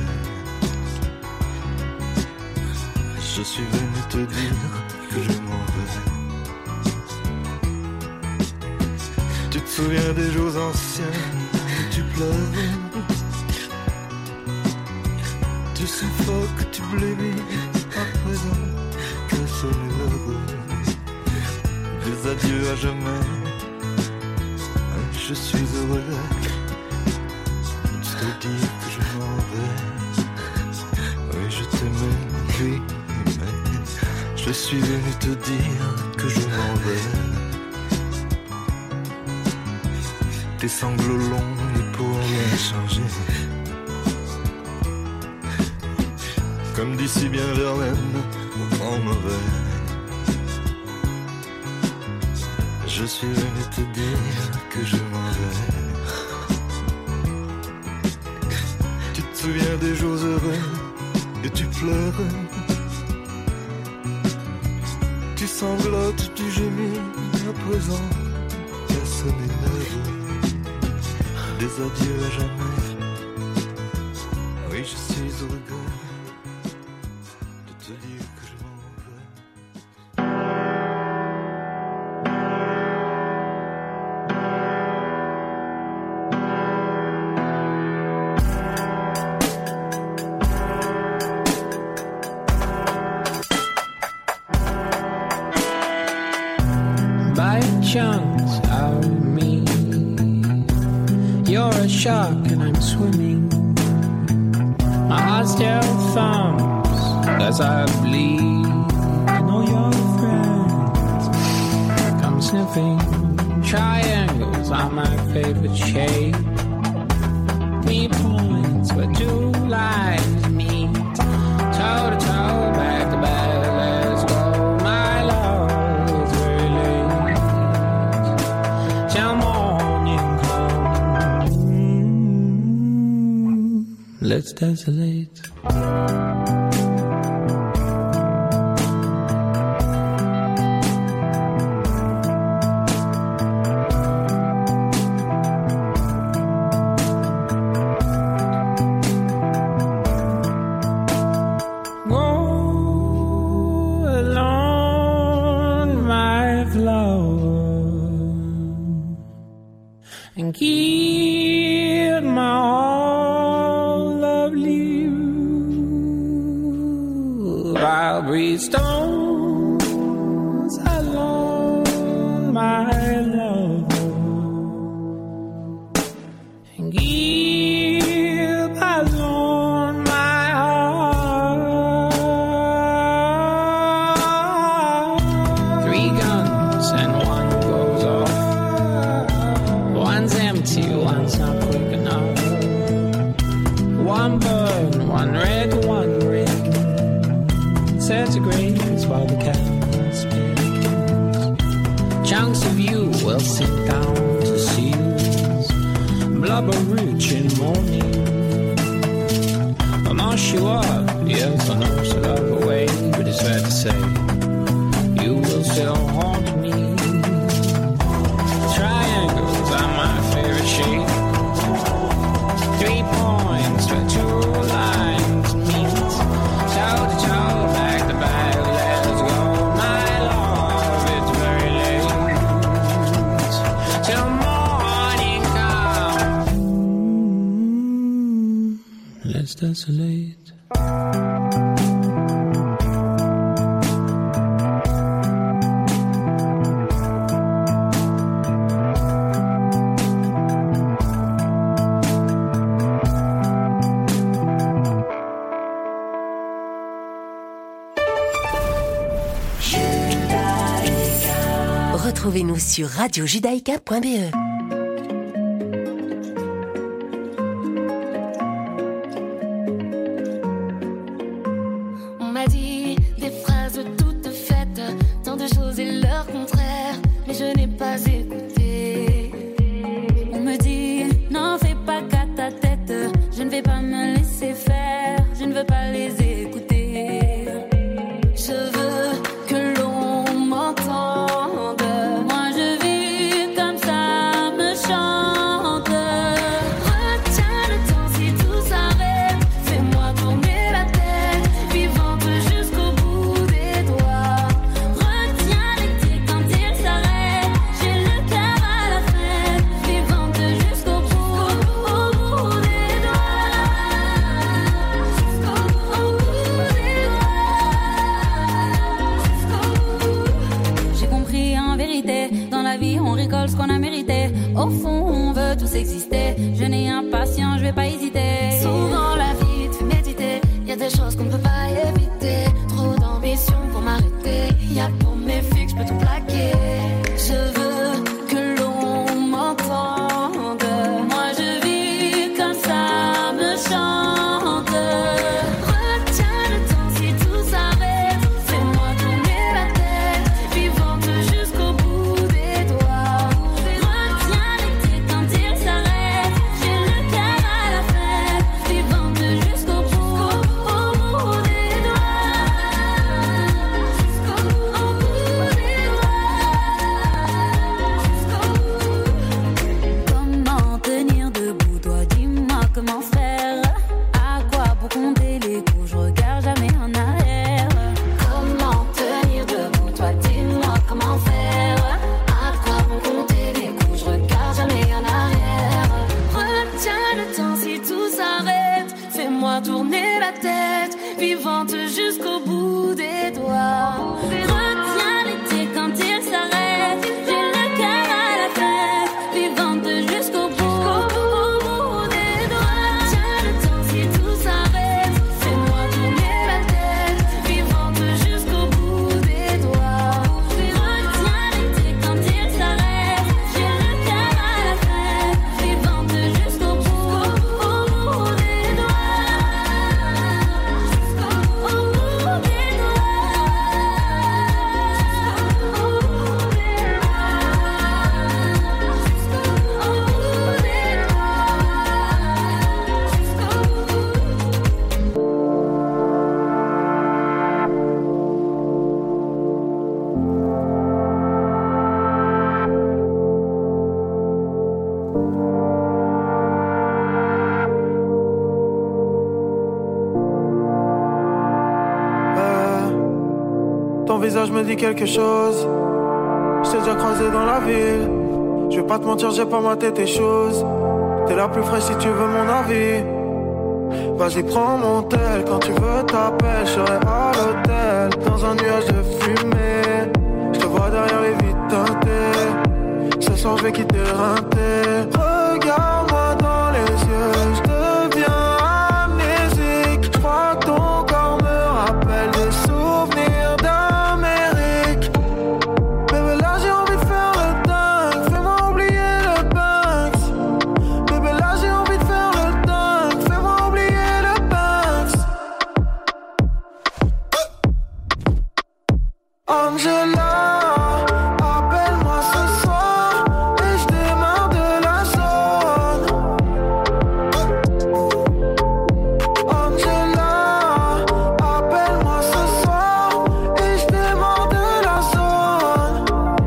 Je suis venu te dire que je m'en vais. Tu te souviens des jours anciens où tu pleures. Tu suffoques, tu blêmis, à présent que sonne l'heure. Des adieux à jamais, je suis heureux de te dire que je m'en vais. Oui, je t'aimais, oui, mais je suis venu te dire que je m'en vais. Tes sanglots longs n'y pourront rien changer. Comme dit si bien Verlaine, au vent mauvais. Je suis venu te dire que je m'en vais. Tu te souviens des jours heureux et tu pleures. Tu sanglotes, tu gémis, à présent qu'à sonner l'heure. Des adieux à jamais. Oui, je suis heureux de te dire que je m'en vais. By chunks of me, you're a shark and I'm swimming. My heart still thumps as I bleed. And all your friends come sniffing. Triangles are my favorite shape. 3 points where 2 lines meet. Toe to toe, back to back, let's go. My love is very late. Till morning comes. Let's desolate. And keep my all of you. I'll breathe stones alone, my love, and keep alone my heart. 3 guns and 1 goes off. One's empty, one's not quick enough. 1 burn, 1 red, 1 green. Centigrades while the candle spins. Chunks of you will sink down to seals. Blubber rich in morning. I'll mash you up, yes, I'll nurse it up away. But it's fair to say, you will still haunt me. Triangles are my favorite shape. 3 points where 2 lines meet. Toe to toe, back to back, let's go. My love, it's very late. Till morning comes. Let's desolate. Retrouvez-nous sur radiojudaïka.be. On m'a dit des phrases toutes faites, tant de choses et leur contraire, mais je n'ai pas écouté. On me dit, n'en fais pas qu'à ta tête, je ne vais pas me laisser faire. tiens, je vais pas hésiter. Souvent la vie te fait méditer, y'a des choses qu'on ne peut pas éviter. Trop d'ambition pour m'arrêter, y'a pour mes fixes, je peux tout plaquer. Je veux que l'on m'entende, moi je vis comme ça me chante. Retiens le temps si tout s'arrête, fais-moi tourner la tête, vivante jusqu'au bout des doigts. Retiens l'été quand il s'arrête, j'ai le cœur à la fête, vivante jusqu'au bout des doigts. Jusqu'au bout des doigts. Comment tenir debout, toi dis-moi comment faire. À quoi pour compter les coups, je regarde jamais en arrière. Comment tenir debout, toi dis-moi comment faire. À quoi pour compter les coups, je regarde jamais en arrière. Retiens le temps si tout s'arrête, fais-moi tourner la tête, vivante jusqu'au bout des doigts. Retiens l'été quand il s'arrête, j'ai le cœur à la fête, vivante jusqu'au bout des doigts. Retiens le temps si tout s'arrête, fais-moi tourner la tête, vivante jusqu'au bout des doigts. Retiens l'été quand il s'arrête, j'ai le cœur à la fête, vivante jusqu'au bout des doigts. Jusqu'au bout des Ton visage me dit quelque chose. Je t'ai déjà croisé dans la ville. Je vais pas te mentir, j'ai pas maté tes choses. T'es la plus fraîche si tu veux mon avis. Vas-y, prends mon tel. Quand tu veux t'appelles, je serai à l'hôtel. Dans un nuage de fumée, je te vois derrière les vitres teintées. Ce soir je vais quitter Rinté. Regarde-moi dans les yeux, je deviens amnésique. Je crois que ton corps me rappelle des souvenirs d'Amérique. Bébé, là j'ai envie de faire le dingue, fais-moi oublier le Banks. Bébé, là j'ai envie de faire le dingue, fais-moi oublier le Banks. Angela, appelle-moi ce soir et je démarre de la zone. Angela, appelle-moi ce soir et je démarre de la zone.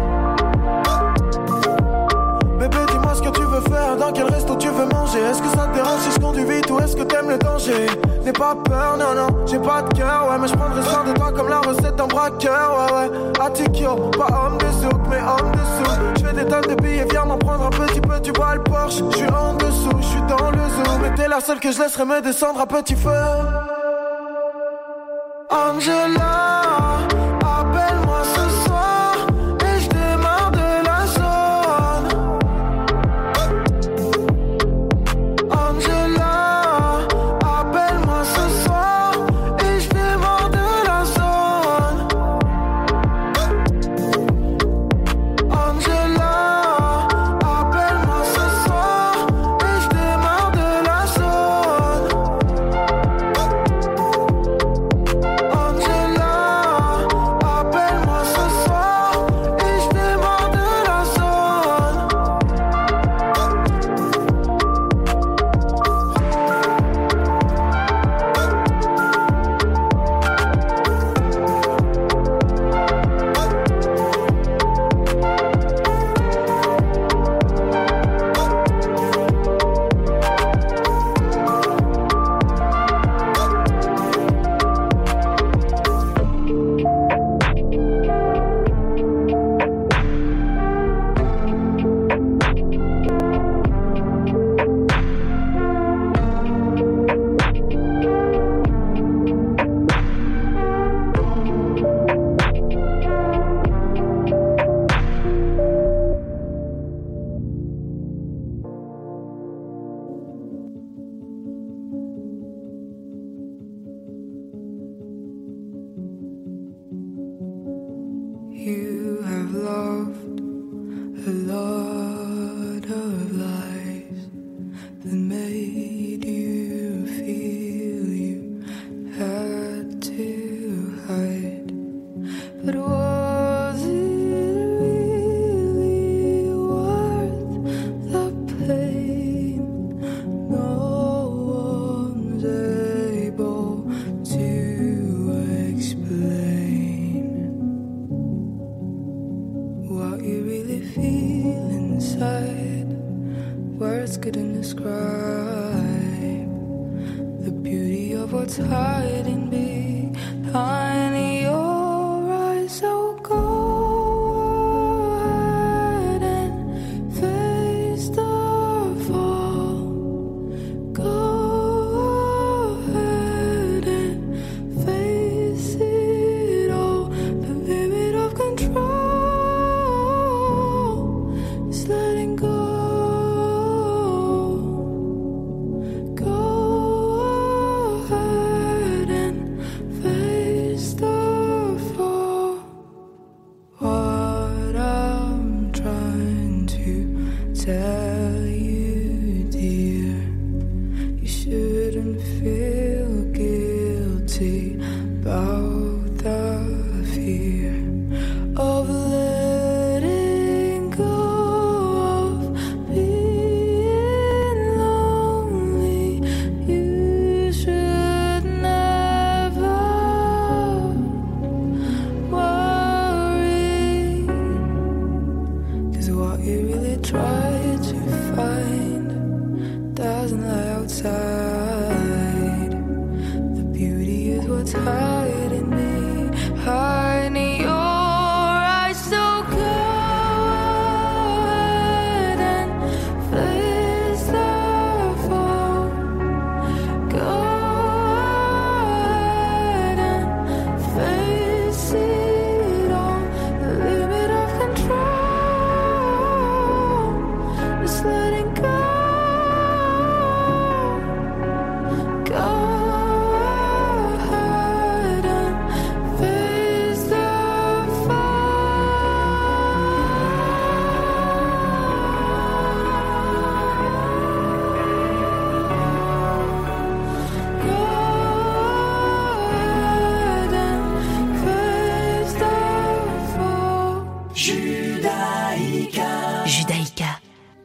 Bébé, dis-moi ce que tu veux faire, dans quel resto tu veux manger. Est-ce que ça te dérange si je conduis vite ou est-ce que t'aimes le danger? N'aie pas peur, non, non, j'ai pas de cœur, ouais, mais je prendrai soin de toi comme la recette d'un braqueur, ouais, ouais. Attikyo, pas homme de souk, mais homme de souk. J'fais des tonnes de billets, viens m'en prendre un petit peu, tu vois le Porsche. J'suis en dessous, j'suis dans le zoo, mais t'es la seule que je laisserai me descendre à petit feu. Angela, appelle-moi ce soir et je démarre de la zone. Angela, appelle-moi ce soir et je démarre de la zone. Angela, appelle-moi ce soir et je démarre de la zone. Angela, what's hiding behind your eyes. So go ahead and face the fall. Go ahead and face it all. The limit of control is letting go. Tell you, dear, you shouldn't feel guilty about the fear of letting go of being lonely. You should never worry, 'cause what you really try doesn't lie outside. The beauty is what's hiding behind your eyes. So go ahead and face the fall. Go ahead and face it all. The limit of control is letting go. Judaïka.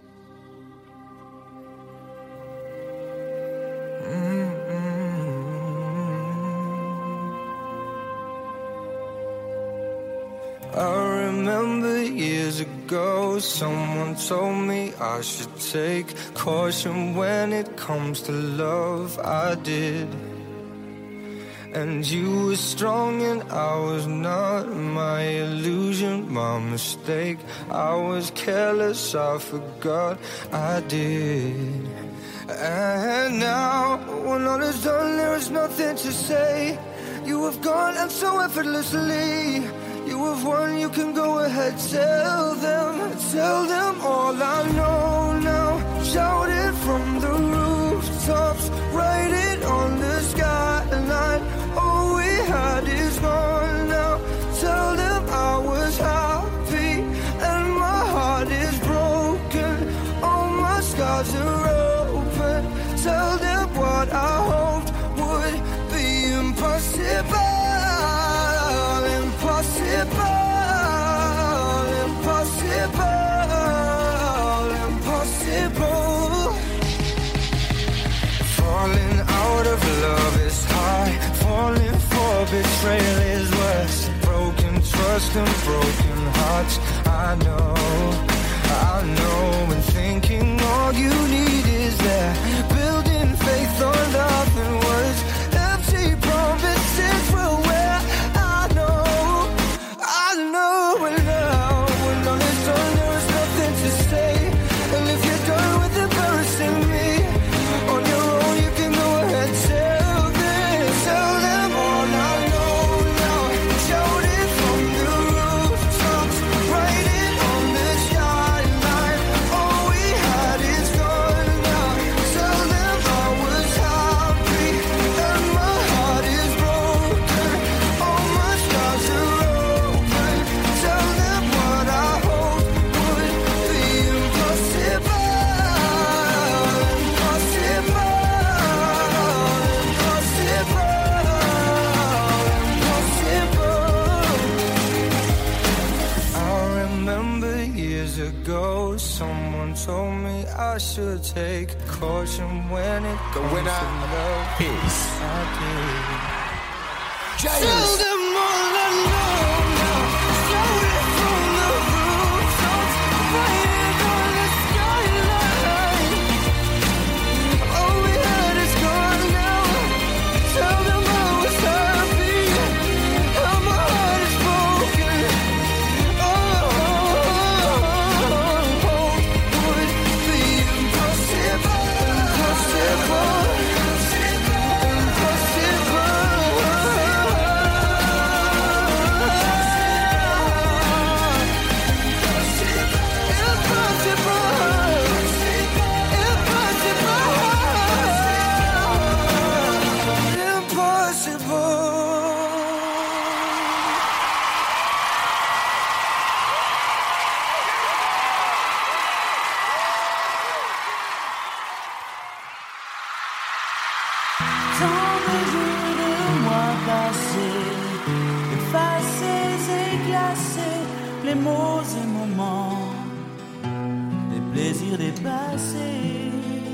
I remember years ago, someone told me I should take caution when it comes to love. I did. And you were strong and I was not. My illusion, my mistake. I was careless, I forgot I did. And now, when all is done, there is nothing to say. You have gone and so effortlessly. You have won, you can go ahead, tell them all I know now. Shout it from the rooftops, write it on the skyline. All we had is gone now. Tell them I was happy and my heart is broken. All my scars are open. Tell them what I hoped would be impossible. Impossible. Falling out of love is high. Falling for betrayal is worse. Broken trust and broken hearts. I know. And thinking all you need is that. Building faith on nothing words. Empty promises will wear. I know, and now when all is done, there is nothing to say. And if you're done with embarrassing me, on your own you can go ahead, tell them all I know now. Shout it from the rooftops, write it on the skyline. All we had is gone now. Tell them I was happy and my heart is broken. All my scars are open. Tell them what I hoped would be impossible. I remember years ago, someone told me I should take caution when it comes to love. Peace. I did. Tell them all I know now. Shout it from the rooftops, write it on the skyline. All we had is gone now. Tell les mots et moments, les plaisirs dépassés.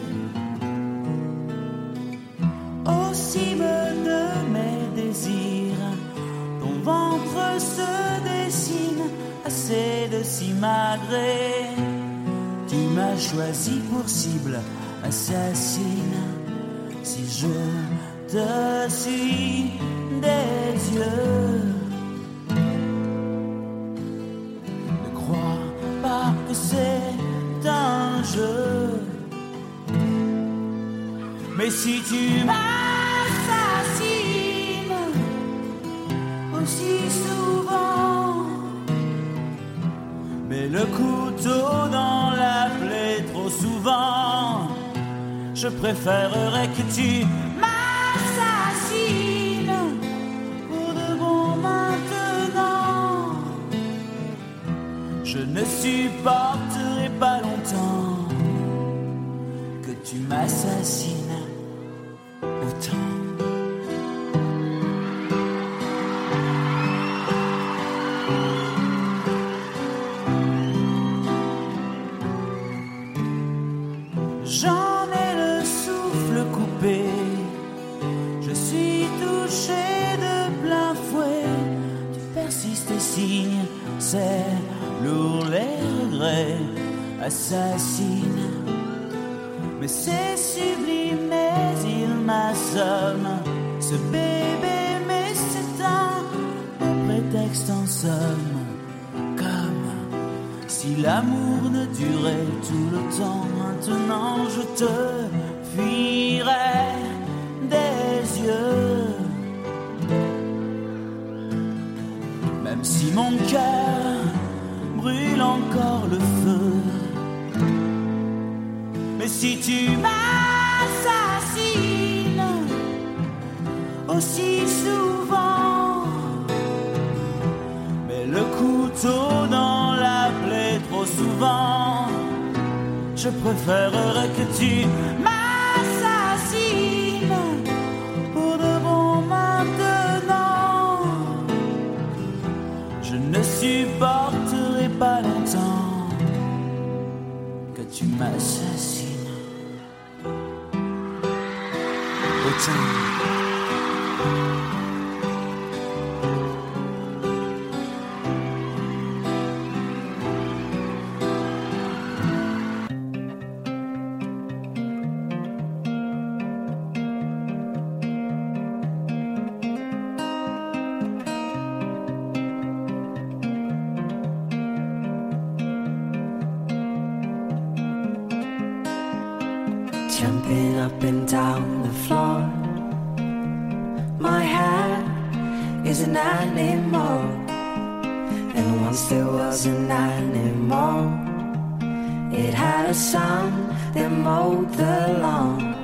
Au cible de mes désirs, ton ventre se dessine, assez de s'imagrer. Tu m'as choisi pour cible, assassine. Si je te suis des yeux, ne crois pas que c'est un jeu. Mais si tu m'assassines aussi souvent, mets le couteau dans la plaie trop souvent. Je préférerais que tu m'assassines pour de bon maintenant. Je ne supporterai pas longtemps que tu m'assassines autant. Je suis touché de plein fouet. Tu persistes et signes, c'est lourd les regrets. Assassine, mais c'est sublime, mais il m'assomme. Ce bébé, mais c'est un prétexte en somme. Comme si l'amour ne durait tout le temps. Maintenant je te fuirai des yeux, même si mon cœur brûle encore le feu. Mais si tu m'assassines aussi souvent, mets le couteau dans la plaie trop souvent. Je préférerais que tu m'assassines pour de bon maintenant. Je ne supporterai pas longtemps que tu m'assassines autant. Jumping up and down the floor. My hat is an animal, and once there was an animal. It had a son that mowed the lawn.